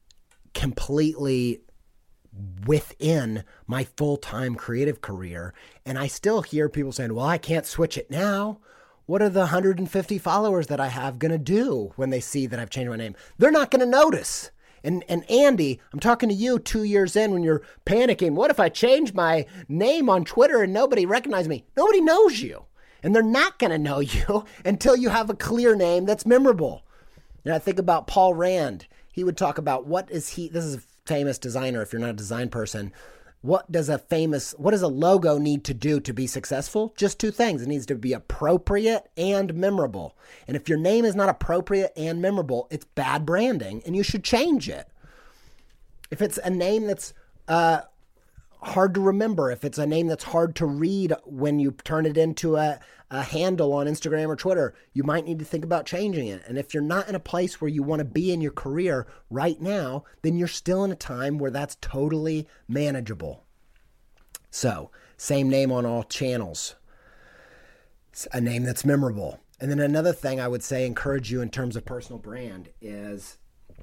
Speaker 1: completely within my full-time creative career. And I still hear people saying, well, I can't switch it now. what are the one hundred fifty followers that I have going to do when they see that I've changed my name? They're not going to notice. And and Andy, I'm talking to you two years in when you're panicking. What if I change my name on Twitter and nobody recognizes me? Nobody knows you. And they're not going to know you until you have a clear name that's memorable. And I think about Paul Rand. He would talk about what is he, this is a famous designer if you're not a design person. What does a famous, what does a logo need to do to be successful? Just two things. It needs to be appropriate and memorable. And if your name is not appropriate and memorable, it's bad branding and you should change it. If it's a name that's uh, hard to remember, if it's a name that's hard to read when you turn it into a, a handle on Instagram or Twitter, you might need to think about changing it. And if you're not in a place where you want to be in your career right now, then you're still in a time where that's totally manageable. So, same name on all channels. It's a name that's memorable. And then another thing I would say, encourage you in terms of personal brand is,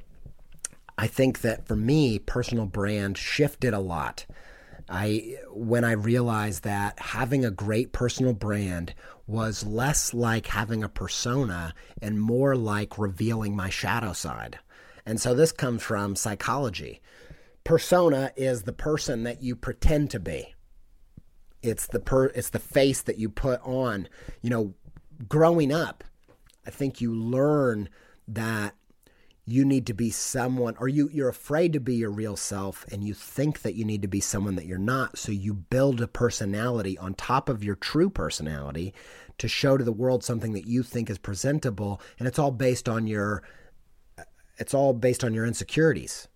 Speaker 1: I think that for me, personal brand shifted a lot. I when I realized that having a great personal brand was less like having a persona and more like revealing my shadow side. And so this comes from psychology. Persona is the person that you pretend to be. It's the per, it's the face that you put on. You know, growing up, I think you learn that you need to be someone, or you, you're afraid to be your real self, and you think that you need to be someone that you're not. So you build a personality on top of your true personality to show to the world something that you think is presentable. And it's all based on your, it's all based on your insecurities.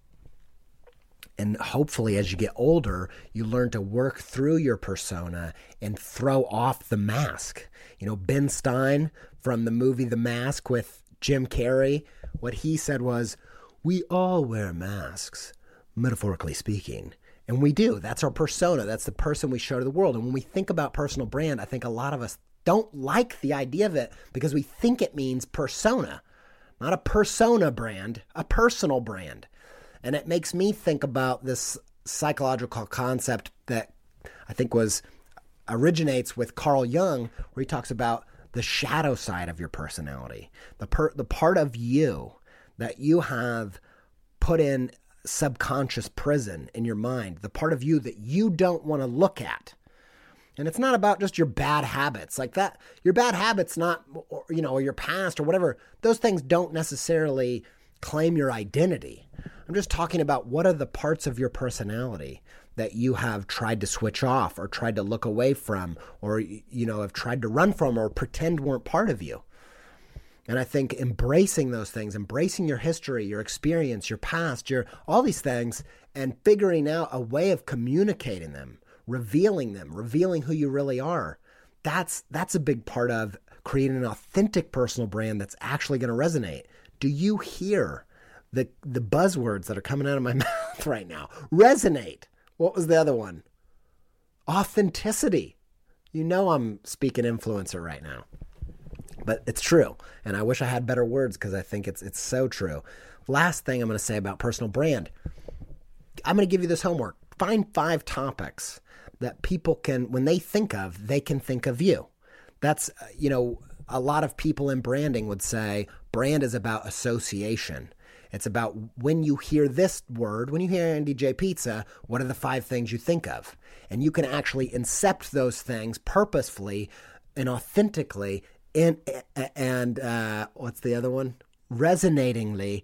Speaker 1: And hopefully as you get older, you learn to work through your persona and throw off the mask. You know, Ben Stein from the movie The Mask with Jim Carrey, what he said was, we all wear masks, metaphorically speaking. And we do. That's our persona. That's the person we show to the world. And when we think about personal brand, I think a lot of us don't like the idea of it because we think it means persona. Not a persona brand, a personal brand. And it makes me think about this psychological concept that I think was originates with Carl Jung, where he talks about the shadow side of your personality, the per, the part of you that you have put in subconscious prison in your mind, the part of you that you don't want to look at. And it's not about just your bad habits like that. Your bad habits, not, or, you know, or your past or whatever, those things don't necessarily claim your identity. I'm just talking about what are the parts of your personality that you have tried to switch off or tried to look away from or, you know, have tried to run from or pretend weren't part of you. And I think embracing those things, embracing your history, your experience, your past, your all these things, and figuring out a way of communicating them, revealing them, revealing who you really are, that's that's a big part of creating an authentic personal brand that's actually going to resonate. Do you hear the the buzzwords that are coming out of my mouth right now? Resonate. What was the other one? Authenticity. You know I'm speaking influencer right now. But it's true. And I wish I had better words because I think it's it's so true. Last thing I'm going to say about personal brand. I'm going to give you this homework. Find five topics that people can, when they think of, they can think of you. That's, you know, a lot of people in branding would say brand is about association. It's about when you hear this word, when you hear Andy J. Pizza, what are the five things you think of? And you can actually incept those things purposefully and authentically in, and uh, what's the other one? Resonatingly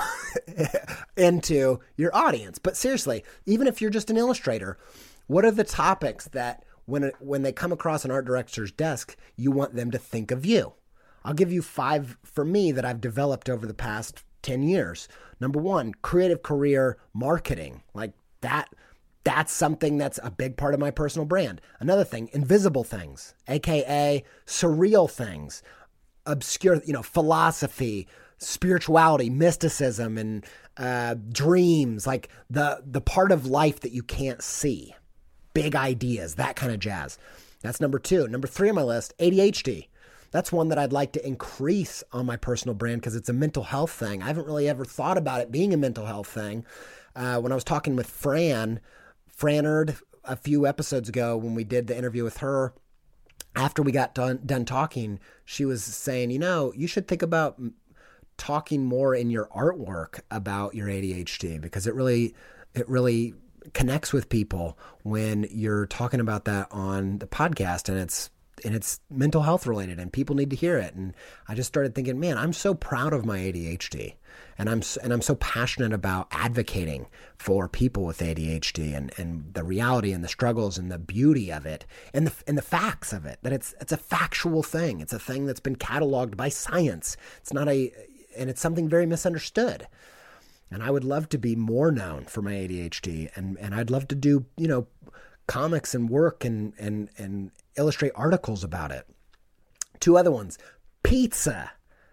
Speaker 1: into your audience. But seriously, even if you're just an illustrator, what are the topics that when when they come across an art director's desk, you want them to think of you? I'll give you five for me that I've developed over the past ten years. Number one, creative career marketing. Like that, that's something that's a big part of my personal brand. Another thing, invisible things, A K A surreal things, obscure, you know, philosophy, spirituality, mysticism, and uh, dreams, like the, the part of life that you can't see, big ideas, that kind of jazz. That's number two. Number three on my list, A D H D. That's one that I'd like to increase on my personal brand because it's a mental health thing. I haven't really ever thought about it being a mental health thing. Uh, when I was talking with Fran, Franard a few episodes ago when we did the interview with her, after we got done, done talking, she was saying, you know, you should think about talking more in your artwork about your A D H D, because it really, it really connects with people when you're talking about that on the podcast, and it's, and it's mental health related and people need to hear it. And I just started thinking, man, I'm so proud of my A D H D, and I'm, and I'm so passionate about advocating for people with A D H D and, and the reality and the struggles and the beauty of it and the, and the facts of it, that it's, it's a factual thing. It's a thing that's been cataloged by science. It's not a, and it's something very misunderstood. And I would love to be more known for my A D H D, and, and I'd love to do, you know, comics and work and, and, and illustrate articles about it. Two other ones, pizza.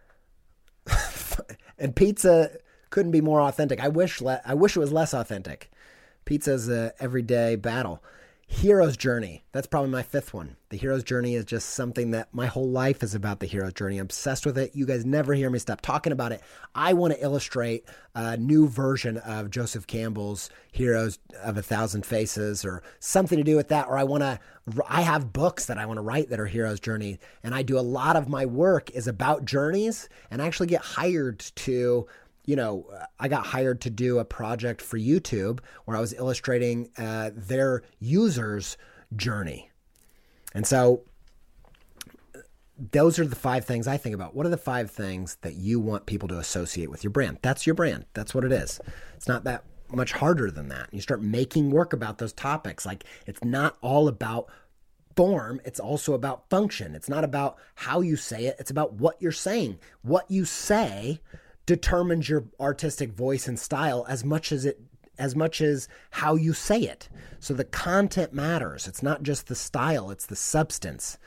Speaker 1: And pizza couldn't be more authentic. I wish, le- I wish it was less authentic. Pizza is a everyday battle. Hero's journey. That's probably my fifth one. The hero's journey is just something that my whole life is about. The hero's journey. I'm obsessed with it. You guys never hear me stop talking about it. I want to illustrate a new version of Joseph Campbell's Heroes of a Thousand Faces, or something to do with that. Or I want to, I have books that I want to write that are hero's journey. And I do a lot of my work is about journeys, and I actually get hired to, you know, I got hired to do a project for YouTube where I was illustrating uh, their users' journey. And so those are the five things I think about. What are the five things that you want people to associate with your brand? That's your brand. That's what it is. It's not that much harder than that. You start making work about those topics. Like, it's not all about form. It's also about function. It's not about how you say it. It's about what you're saying. What you say determines your artistic voice and style as much as it as much as how you say it. So the content matters. It's not just the style, it's the substance.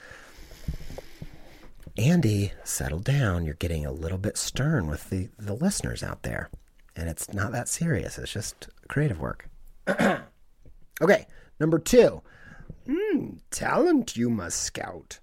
Speaker 1: Andy, settle down. You're getting a little bit stern with the, the listeners out there. And it's not that serious. It's just creative work. Okay, number two. Mm, talent you must scout.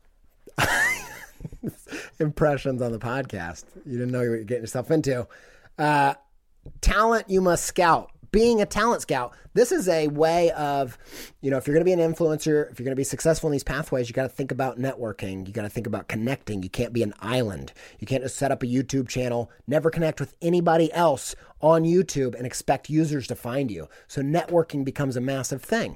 Speaker 1: Impressions on the podcast. You didn't know what you're getting yourself into. Uh, talent you must scout. Being a talent scout. This is a way of, you know, if you're going to be an influencer, if you're going to be successful in these pathways, you got to think about networking. You got to think about connecting. You can't be an island. You can't just set up a YouTube channel, never connect with anybody else on YouTube and expect users to find you. So networking becomes a massive thing.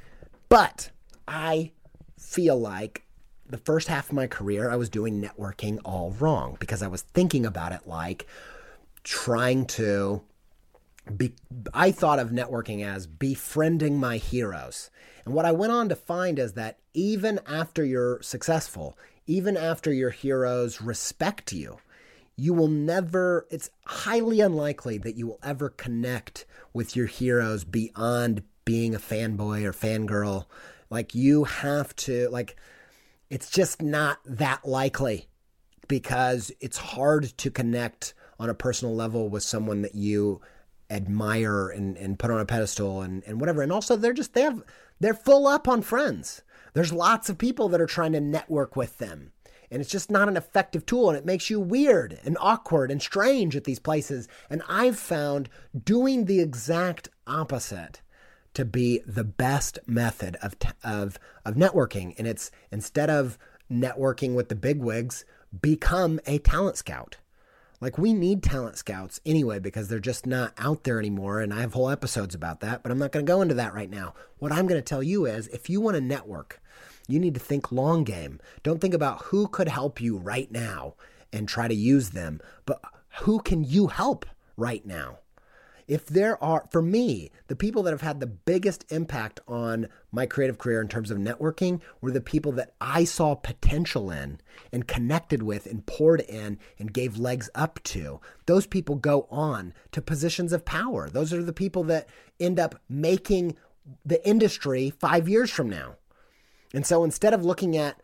Speaker 1: But I feel like the first half of my career, I was doing networking all wrong, because I was thinking about it like trying to be, I thought of networking as befriending my heroes. And what I went on to find is that even after you're successful, even after your heroes respect you, you will never, it's highly unlikely that you will ever connect with your heroes beyond being a fanboy or fangirl. Like, you have to, like, it's just not that likely, because it's hard to connect on a personal level with someone that you admire and, and put on a pedestal and, and whatever. And also they're just, they have, they're full up on friends. There's lots of people that are trying to network with them, and it's just not an effective tool. And it makes you weird and awkward and strange at these places. And I've found doing the exact opposite to be the best method of, of, of networking. And it's, instead of networking with the bigwigs, become a talent scout. Like, we need talent scouts anyway, because they're just not out there anymore. And I have whole episodes about that, but I'm not going to go into that right now. What I'm going to tell you is, if you want to network, you need to think long game. Don't think about who could help you right now and try to use them, but who can you help right now? If there are, for me, the people that have had the biggest impact on my creative career in terms of networking were the people that I saw potential in and connected with and poured in and gave legs up to. Those people go on to positions of power. Those are the people that end up making the industry five years from now. And so instead of looking at,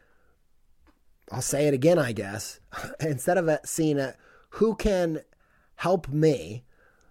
Speaker 1: I'll say it again, I guess, instead of seeing a, who can help me,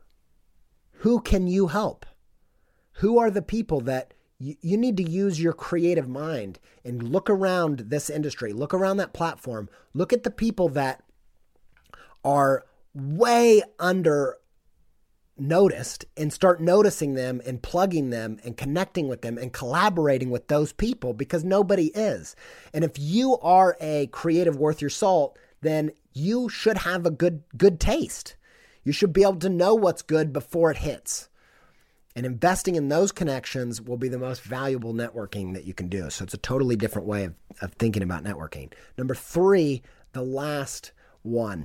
Speaker 1: who can you help? Who are the people that you, you need to use your creative mind and look around this industry, look around that platform, look at the people that are way under noticed and start noticing them and plugging them and connecting with them and collaborating with those people, because nobody is. And if you are a creative worth your salt, then you should have a good good taste. You should be able to know what's good before it hits. And investing in those connections will be the most valuable networking that you can do. So it's a totally different way of, of thinking about networking. Number three, the last one.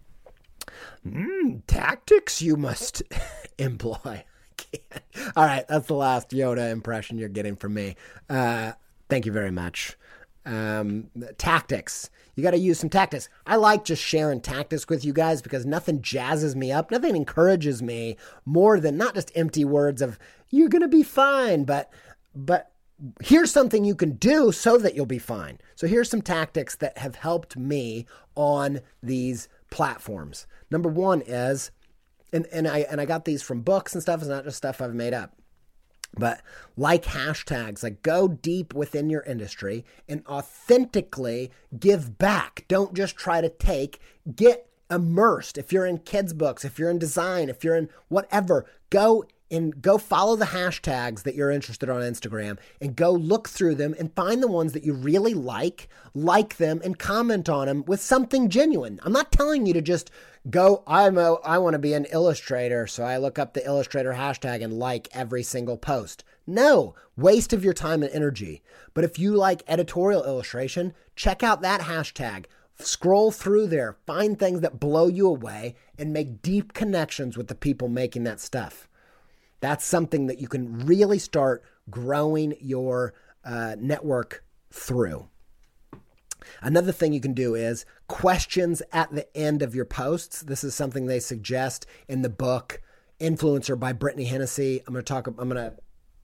Speaker 1: Mm, tactics you must employ. All right, that's the last Yoda impression you're getting from me. Uh, thank you very much. Um, tactics. You got to use some tactics. I like just sharing tactics with you guys because nothing jazzes me up. Nothing encourages me more than not just empty words of you're going to be fine, but but here's something you can do so that you'll be fine. So here's some tactics that have helped me on these platforms. Number one is, and, and I and I got these from books and stuff. It's not just stuff I've made up. But like hashtags, like go deep within your industry and authentically give back. Don't just try to take, get immersed. If you're in kids' books, if you're in design, if you're in whatever, go and go follow the hashtags that you're interested in on Instagram and go look through them and find the ones that you really like, like them and comment on them with something genuine. I'm not telling you to just go, I'm a, I want to be an illustrator, so I look up the Illustrator hashtag and like every single post. No, waste of your time and energy. But if you like editorial illustration, check out that hashtag. Scroll through there, find things that blow you away, and make deep connections with the people making that stuff. That's something that you can really start growing your uh, network through. Another thing you can do is questions at the end of your posts. This is something they suggest in the book Influencer by Brittany Hennessy. I'm going to talk. I'm going to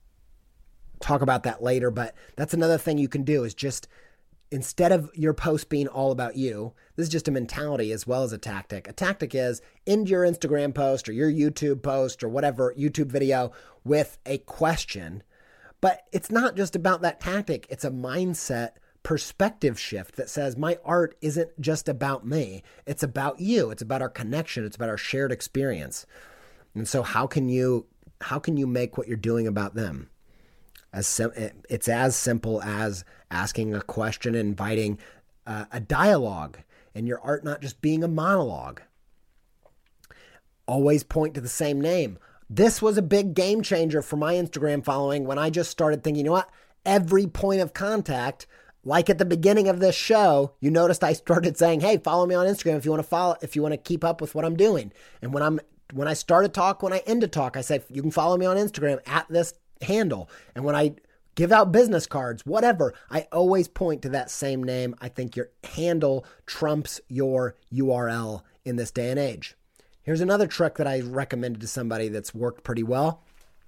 Speaker 1: talk about that later, but that's another thing you can do is just instead of your post being all about you, this is just a mentality as well as a tactic. A tactic is end your Instagram post or your YouTube post or whatever YouTube video with a question. But it's not just about that tactic. It's a mindset perspective shift that says my art isn't just about me. It's about you. It's about our connection. It's about our shared experience. And so how can you how can you make what you're doing about them? As sim- it's as simple as asking a question and inviting uh, a dialogue, and your art not just being a monologue. Always point to the same name. This was a big game changer for my Instagram following when I just started thinking, you know what? Every point of contact, like at the beginning of this show, you noticed I started saying, hey, follow me on Instagram if you want to follow, if you want to keep up with what I'm doing. And when I'm when I start a talk, when I end a talk, I say, you can follow me on Instagram at this handle. And when I give out business cards, whatever, I always point to that same name. I think your handle trumps your U R L in this day and age. Here's another trick that I recommended to somebody that's worked pretty well.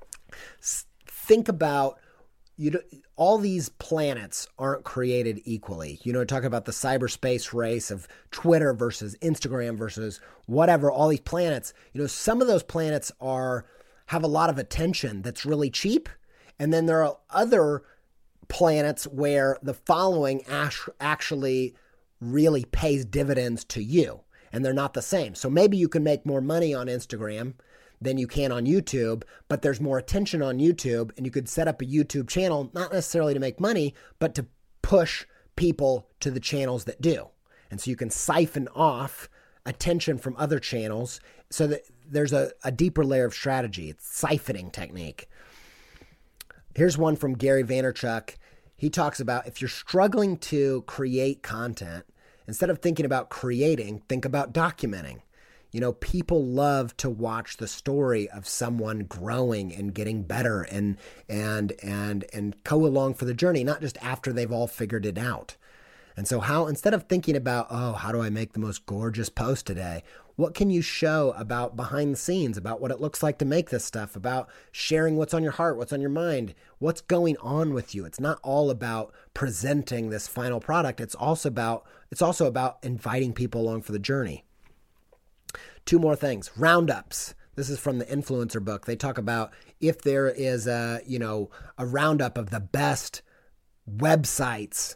Speaker 1: Think about, you know, all these planets aren't created equally. You know, talk about the cyberspace race of Twitter versus Instagram versus whatever, all these planets. You know, some of those planets are have a lot of attention that's really cheap. And then there are other planets where the following actually really pays dividends to you, and they're not the same. So maybe you can make more money on Instagram than you can on YouTube, but there's more attention on YouTube, and you could set up a YouTube channel, not necessarily to make money, but to push people to the channels that do. And so you can siphon off attention from other channels so that there's a, a deeper layer of strategy. It's siphoning technique. Here's one from Gary Vaynerchuk. He talks about if you're struggling to create content, instead of thinking about creating, think about documenting. You know, people love to watch the story of someone growing and getting better and and and and go along for the journey, not just after they've all figured it out. And so how, instead of thinking about, oh, how do I make the most gorgeous post today? What can you show about behind the scenes, about what it looks like to make this stuff, about sharing what's on your heart, what's on your mind, what's going on with you? It's not all about presenting this final product. It's also about, it's also about inviting people along for the journey. Two more things. Roundups. This is from the Influencer book. They talk about if there is a, you know, a roundup of the best websites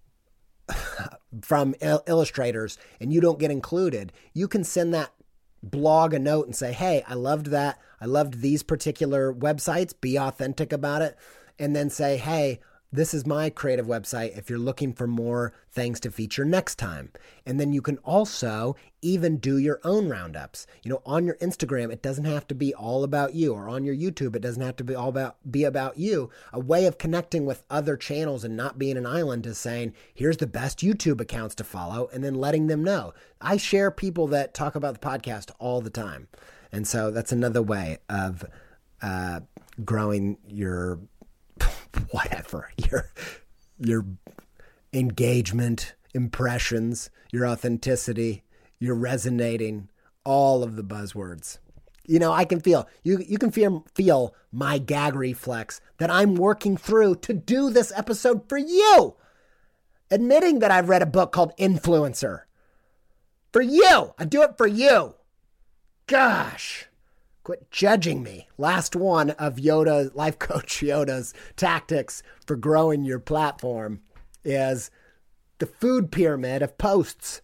Speaker 1: from il- illustrators and you don't get included, you can send that blog a note and say, hey, I loved that. I loved these particular websites. Be authentic about it. And then say, hey, this is my creative website if you're looking for more things to feature next time. And then you can also even do your own roundups. You know, on your Instagram, it doesn't have to be all about you, or on your YouTube, it doesn't have to be all about be about you. A way of connecting with other channels and not being an island is saying, here's the best YouTube accounts to follow, and then letting them know. I share people that talk about the podcast all the time. And so that's another way of uh, growing your whatever, your your engagement, impressions, your authenticity, your resonating, all of the buzzwords. You know, I can feel, you you can feel, feel my gag reflex that I'm working through to do this episode for you. Admitting that I've read a book called Influencer. For you. I do it for you. Gosh. Quit judging me. Last one of Yoda, Life Coach Yoda's tactics for growing your platform is the food pyramid of posts.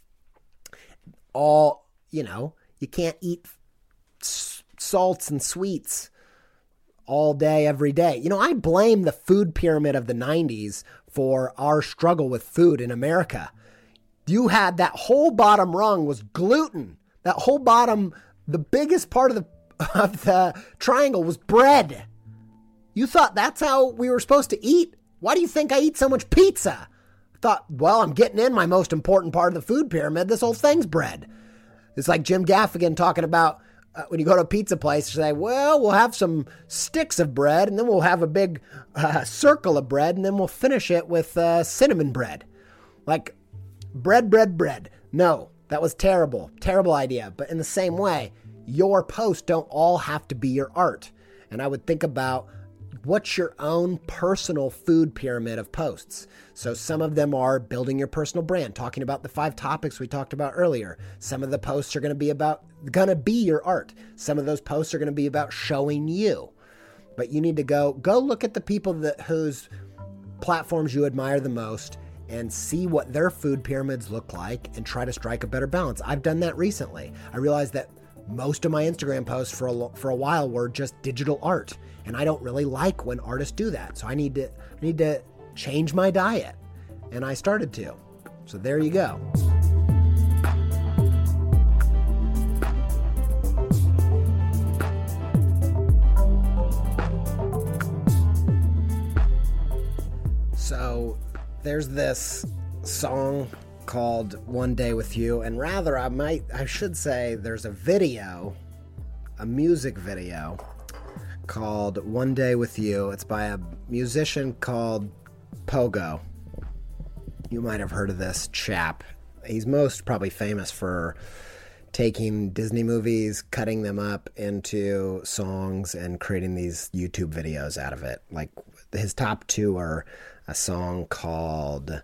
Speaker 1: All, you know, you can't eat s- salts and sweets all day, every day. You know, I blame the food pyramid of the nineties for our struggle with food in America. You had that whole bottom rung was gluten. That whole bottom, the biggest part of the of the triangle was bread. You thought that's how we were supposed to eat? Why do you think I eat so much pizza? I thought, well, I'm getting in my most important part of the food pyramid. This whole thing's bread. It's like Jim Gaffigan talking about uh, when you go to a pizza place, you say, well, we'll have some sticks of bread, and then we'll have a big uh, circle of bread, and then we'll finish it with uh, cinnamon bread. Like, bread, bread, bread. No, that was terrible. Terrible idea. But in the same way, your posts don't all have to be your art. And I would think about what's your own personal food pyramid of posts. So some of them are building your personal brand, talking about the five topics we talked about earlier. Some of the posts are going to be about, going to be your art. Some of those posts are going to be about showing you. But you need to go, go look at the people that whose platforms you admire the most and see what their food pyramids look like and try to strike a better balance. I've done that recently. I realized that most of my Instagram posts for a, for a while were just digital art. And I don't really like when artists do that. So I need to, I need to change my diet. And I started to. So there you go. So there's this song called One Day With You, and rather I might I should say there's a video, a music video called One Day With You. It's by a musician called Pogo. You might have heard of this chap. He's most probably famous for taking Disney movies, cutting them up into songs, and creating these YouTube videos out of it. Like, his top two are a song called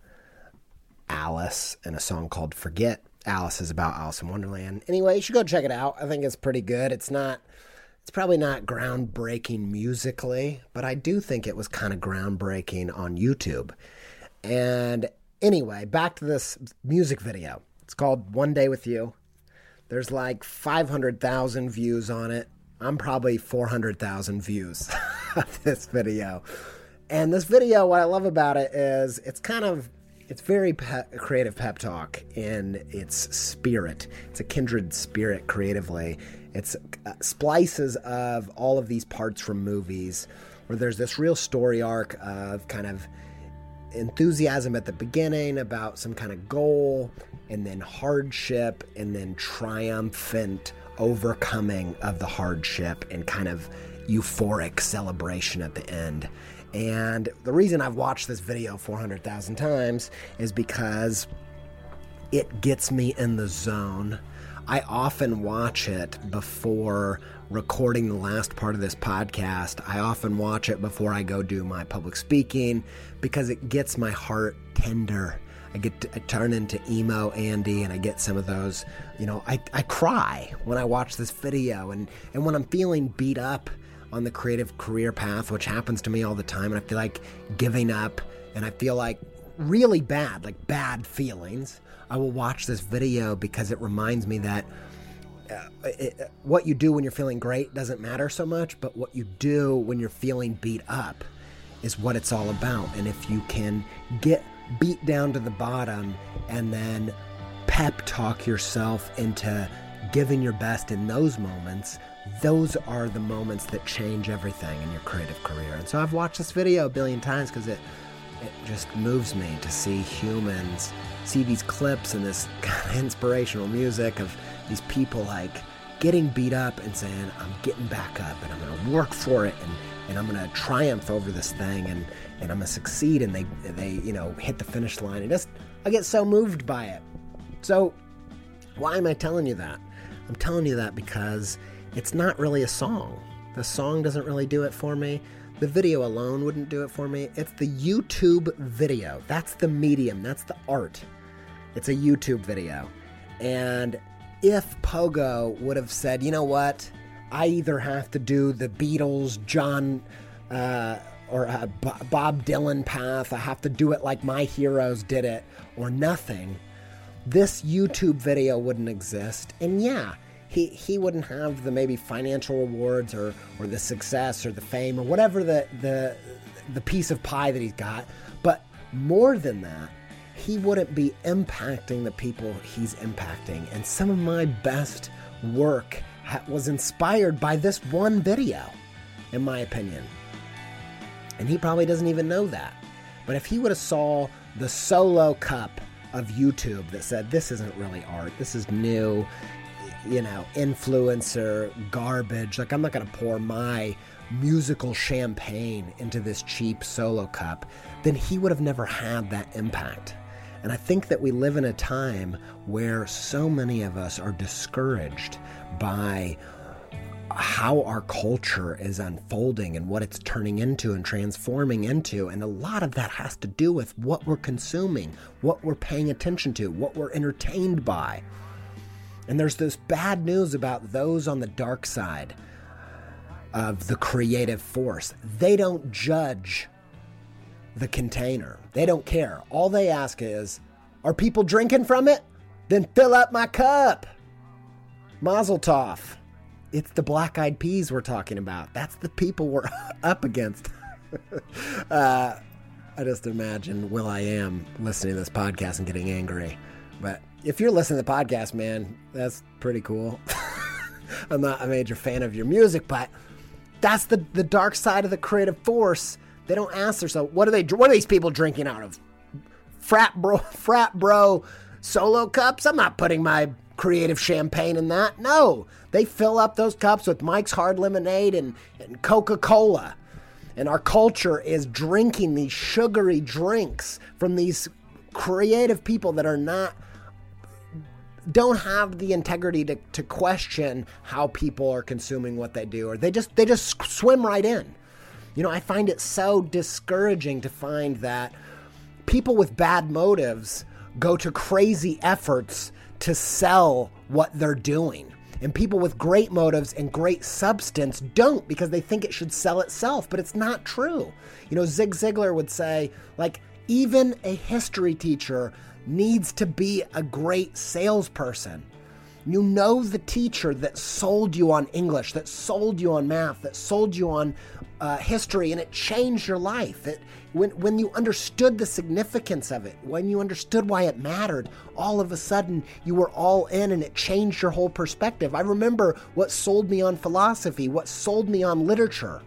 Speaker 1: Alice and a song called Forget. Alice is about Alice in Wonderland. Anyway, you should go check it out. I think it's pretty good. It's not, it's probably not groundbreaking musically, but I do think it was kind of groundbreaking on YouTube. And anyway, back to this music video. It's called One Day With You. There's like five hundred thousand views on it. I'm probably four hundred thousand views of this video. And this video, what I love about it is it's kind of, it's very pe- creative pep talk in its spirit. It's a kindred spirit creatively. It's uh, splices of all of these parts from movies where there's this real story arc of kind of enthusiasm at the beginning about some kind of goal, and then hardship, and then triumphant overcoming of the hardship and kind of euphoric celebration at the end. And the reason I've watched this video four hundred thousand times is because it gets me in the zone. I often watch it before recording the last part of this podcast. I often watch it before I go do my public speaking because it gets my heart tender. I get to, I turn into emo Andy, and I get some of those, you know, I, I cry when I watch this video, and, and when I'm feeling beat up on the creative career path, which happens to me all the time, and I feel like giving up, and I feel like really bad, like bad feelings, I will watch this video because it reminds me that uh, it, what you do when you're feeling great doesn't matter so much, but what you do when you're feeling beat up is what it's all about. And if you can get beat down to the bottom and then pep talk yourself into giving your best in those moments, those are the moments that change everything in your creative career. And so I've watched this video a billion times because it it just moves me to see humans, see these clips and this kind of inspirational music of these people like getting beat up and saying, I'm getting back up and I'm going to work for it and, and I'm going to triumph over this thing and, and I'm going to succeed. And they, they, you know, hit the finish line. And just, I get so moved by it. So why am I telling you that? I'm telling you that because it's not really a song. The song doesn't really do it for me. The video alone wouldn't do it for me. It's the YouTube video. That's the medium. That's the art. It's a YouTube video. And if Pogo would have said, you know what, I either have to do the Beatles, John, uh, or uh, B- Bob Dylan path, I have to do it like my heroes did it, or nothing, this YouTube video wouldn't exist. And yeah, he, he wouldn't have the maybe financial rewards or, or the success or the fame or whatever the, the, the piece of pie that he's got. But more than that, he wouldn't be impacting the people he's impacting. And some of my best work ha- was inspired by this one video, in my opinion. And he probably doesn't even know that. But if he would have saw the solo cup of YouTube that said, this isn't really art, this is new, you know, influencer garbage, like I'm not going to pour my musical champagne into this cheap solo cup, then he would have never had that impact. And I think that we live in a time where so many of us are discouraged by how our culture is unfolding and what it's turning into and transforming into. And a lot of that has to do with what we're consuming, what we're paying attention to, what we're entertained by. And there's this bad news about those on the dark side of the creative force. They don't judge the container. They don't care. All they ask is, are people drinking from it? Then fill up my cup. Mazel tov. It's the Black Eyed Peas we're talking about. That's the people we're up against. uh, I just imagine will.i.am listening to this podcast and getting angry. But if you're listening to the podcast, man, that's pretty cool. I'm not a major fan of your music, but that's the, the dark side of the creative force. They don't ask themselves, what are they? What are these people drinking out of? Frat bro, frat bro, solo cups. I'm not putting my creative champagne in that. No, they fill up those cups with Mike's Hard Lemonade and, and Coca-Cola. And our culture is drinking these sugary drinks from these creative people that are not, don't have the integrity to, to question how people are consuming what they do, or they just they just swim right in. You know, I find it so discouraging to find that people with bad motives go to crazy efforts to sell what they're doing. And people with great motives and great substance don't, because they think it should sell itself, but it's not true. You know, Zig Ziglar would say, like, even a history teacher needs to be a great salesperson. You know, the teacher that sold you on English, that sold you on math, that sold you on uh, history, and it changed your life. It, when, when you understood the significance of it, when you understood why it mattered, all of a sudden you were all in and it changed your whole perspective. I remember what sold me on philosophy, what sold me on literature.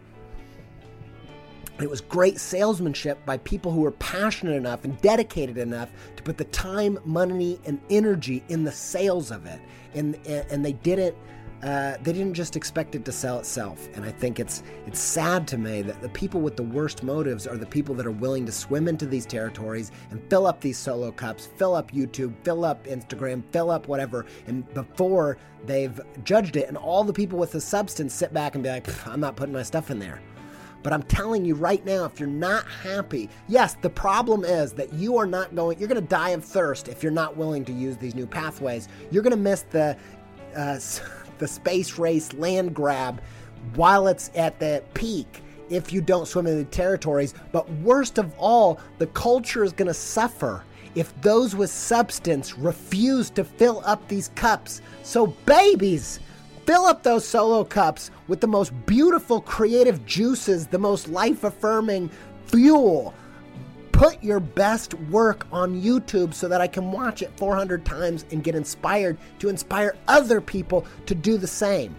Speaker 1: It was great salesmanship by people who were passionate enough and dedicated enough to put the time, money, and energy in the sales of it. And and they didn't uh, they didn't just expect it to sell itself. And I think it's it's sad to me that the people with the worst motives are the people that are willing to swim into these territories and fill up these solo cups, fill up YouTube, fill up Instagram, fill up whatever, and before they've judged it. And all the people with the substance sit back and be like, I'm not putting my stuff in there. But I'm telling you right now, if you're not happy, yes, the problem is that you are not going, you're going to die of thirst if you're not willing to use these new pathways. You're going to miss the uh, the space race land grab while it's at the peak if you don't swim in the territories. But worst of all, the culture is going to suffer if those with substance refuse to fill up these cups. So babies, fill up those solo cups with the most beautiful creative juices, the most life-affirming fuel. Put your best work on YouTube so that I can watch it four hundred times and get inspired to inspire other people to do the same.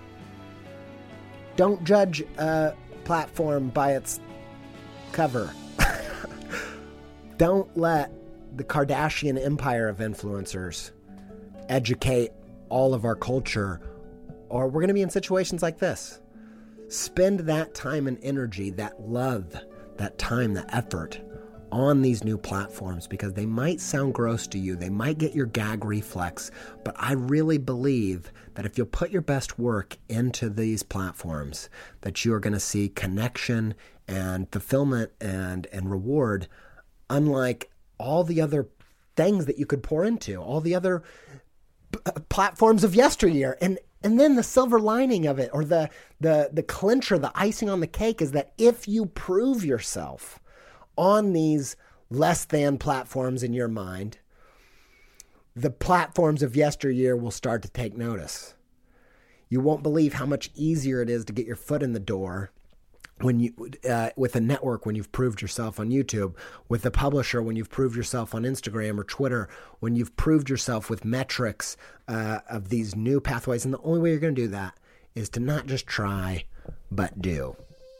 Speaker 1: Don't judge a platform by its cover. Don't let the Kardashian empire of influencers educate all of our culture, or we're going to be in situations like this. Spend that time and energy, that love, that time, that effort on these new platforms, because they might sound gross to you. They might get your gag reflex, but I really believe that if you'll put your best work into these platforms, that you are going to see connection and fulfillment and, and reward, unlike all the other things that you could pour into, all the other p- platforms of yesteryear. And and then the silver lining of it, or the the the clincher, the icing on the cake, is that if you prove yourself on these less than platforms in your mind, the platforms of yesteryear will start to take notice. You won't believe how much easier it is to get your foot in the door when you uh, with a network when you've proved yourself on YouTube, with a publisher when you've proved yourself on Instagram or Twitter, when you've proved yourself with metrics uh, of these new pathways. And the only way you're going to do that is to not just try, but do.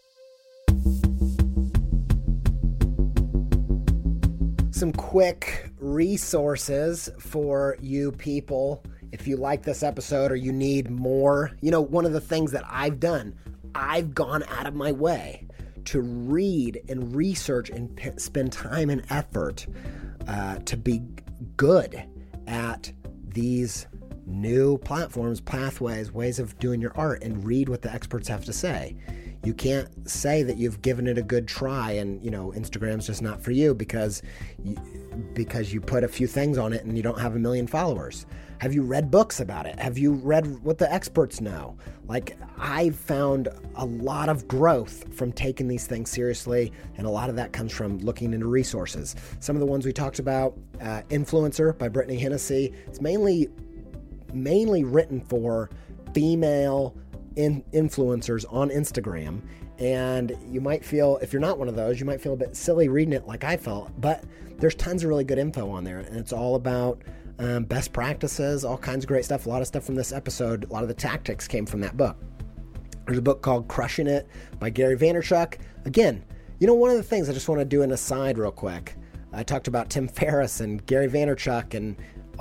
Speaker 1: Some quick resources for you people. If you like this episode or you need more, you know, one of the things that I've done, I've gone out of my way to read and research and p- spend time and effort uh, to be good at these new platforms, pathways, ways of doing your art, and read what the experts have to say. You can't say that you've given it a good try and, you know, Instagram's just not for you because you, because you put a few things on it and you don't have a million followers. Have you read books about it? Have you read what the experts know? Like, I've found a lot of growth from taking these things seriously, and a lot of that comes from looking into resources. Some of the ones we talked about, uh, Influencer by Brittany Hennessy. It's mainly mainly written for female in influencers on Instagram, and you might feel, if you're not one of those, you might feel a bit silly reading it like I felt, but there's tons of really good info on there, and it's all about um, best practices, all kinds of great stuff. A lot of stuff from this episode, a lot of the tactics came from that book. There's a book called Crushing It by Gary Vaynerchuk. Again, you know, one of the things I just want to do an aside real quick. I talked about Tim Ferriss and Gary Vaynerchuk and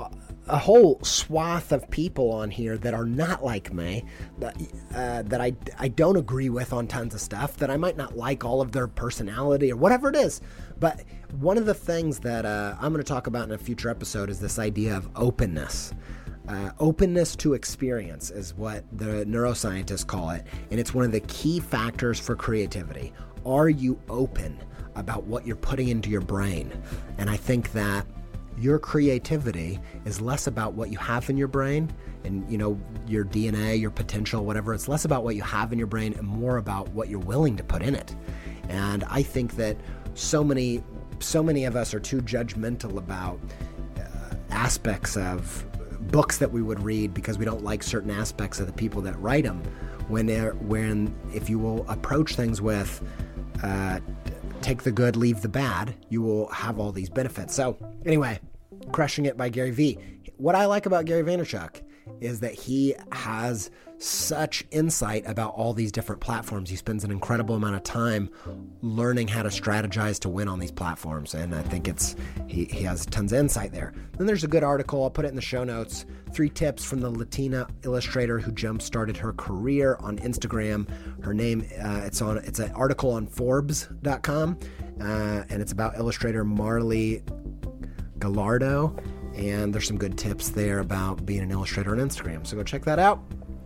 Speaker 1: a whole swath of people on here that are not like me, that, uh, that I, I don't agree with on tons of stuff, that I might not like all of their personality or whatever it is. But one of the things that uh, I'm going to talk about in a future episode is this idea of openness. Uh, openness to experience is what the neuroscientists call it, and it's one of the key factors for creativity. Are you open about what you're putting into your brain? And I think that your creativity is less about what you have in your brain and, you know, your D N A, your potential, whatever. It's less about what you have in your brain and more about what you're willing to put in it. And I think that so many, so many of us are too judgmental about uh, aspects of books that we would read because we don't like certain aspects of the people that write them. When they're, when if you will approach things with uh, take the good, leave the bad, you will have all these benefits. So anyway, Crushing It by Gary V. What I like about Gary Vaynerchuk is that he has such insight about all these different platforms. He spends an incredible amount of time learning how to strategize to win on these platforms. And I think it's he, he has tons of insight there. Then there's a good article. I'll put it in the show notes. Three tips from the Latina illustrator who jump-started her career on Instagram. Her name, uh, it's on. It's an article on Forbes dot com, uh, and it's about illustrator Marley Gallardo. And there's some good tips there about being an illustrator on Instagram. So go check that out.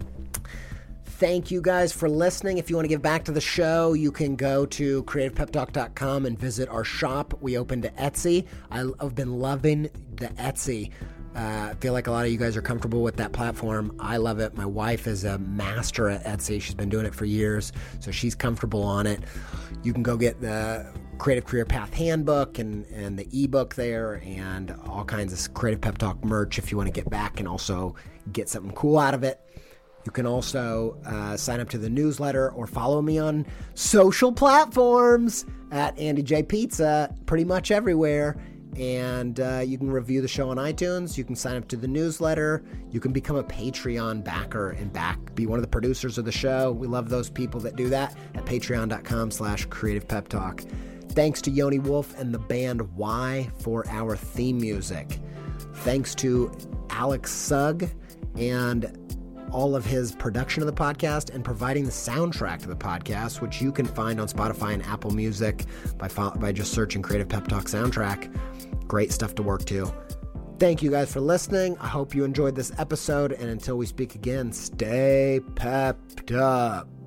Speaker 1: Thank you guys for listening. If you want to give back to the show, you can go to creative pep talk dot com and visit our shop. We opened to Etsy. I've been loving the Etsy. Uh, I feel like a lot of you guys are comfortable with that platform. I love it. My wife is a master at Etsy. She's been doing it for years, so she's comfortable on it. You can go get the Creative Career Path Handbook and, and the ebook there, and all kinds of Creative Pep Talk merch if you want to get back and also get something cool out of it. You can also uh, sign up to the newsletter or follow me on social platforms at Andy J Pizza, pretty much everywhere. And uh, you can review the show on iTunes. You can sign up to the newsletter. You can become a Patreon backer and back, be one of the producers of the show. We love those people that do that at patreon.com slash creative pep talk. Thanks to Yoni Wolf and the band Y for our theme music. Thanks to Alex Sugg and all of his production of the podcast and providing the soundtrack to the podcast, which you can find on Spotify and Apple Music by by just searching Creative Pep Talk Soundtrack. Great stuff to work to. Thank you guys for listening. I hope you enjoyed this episode, and until we speak again, stay pepped up.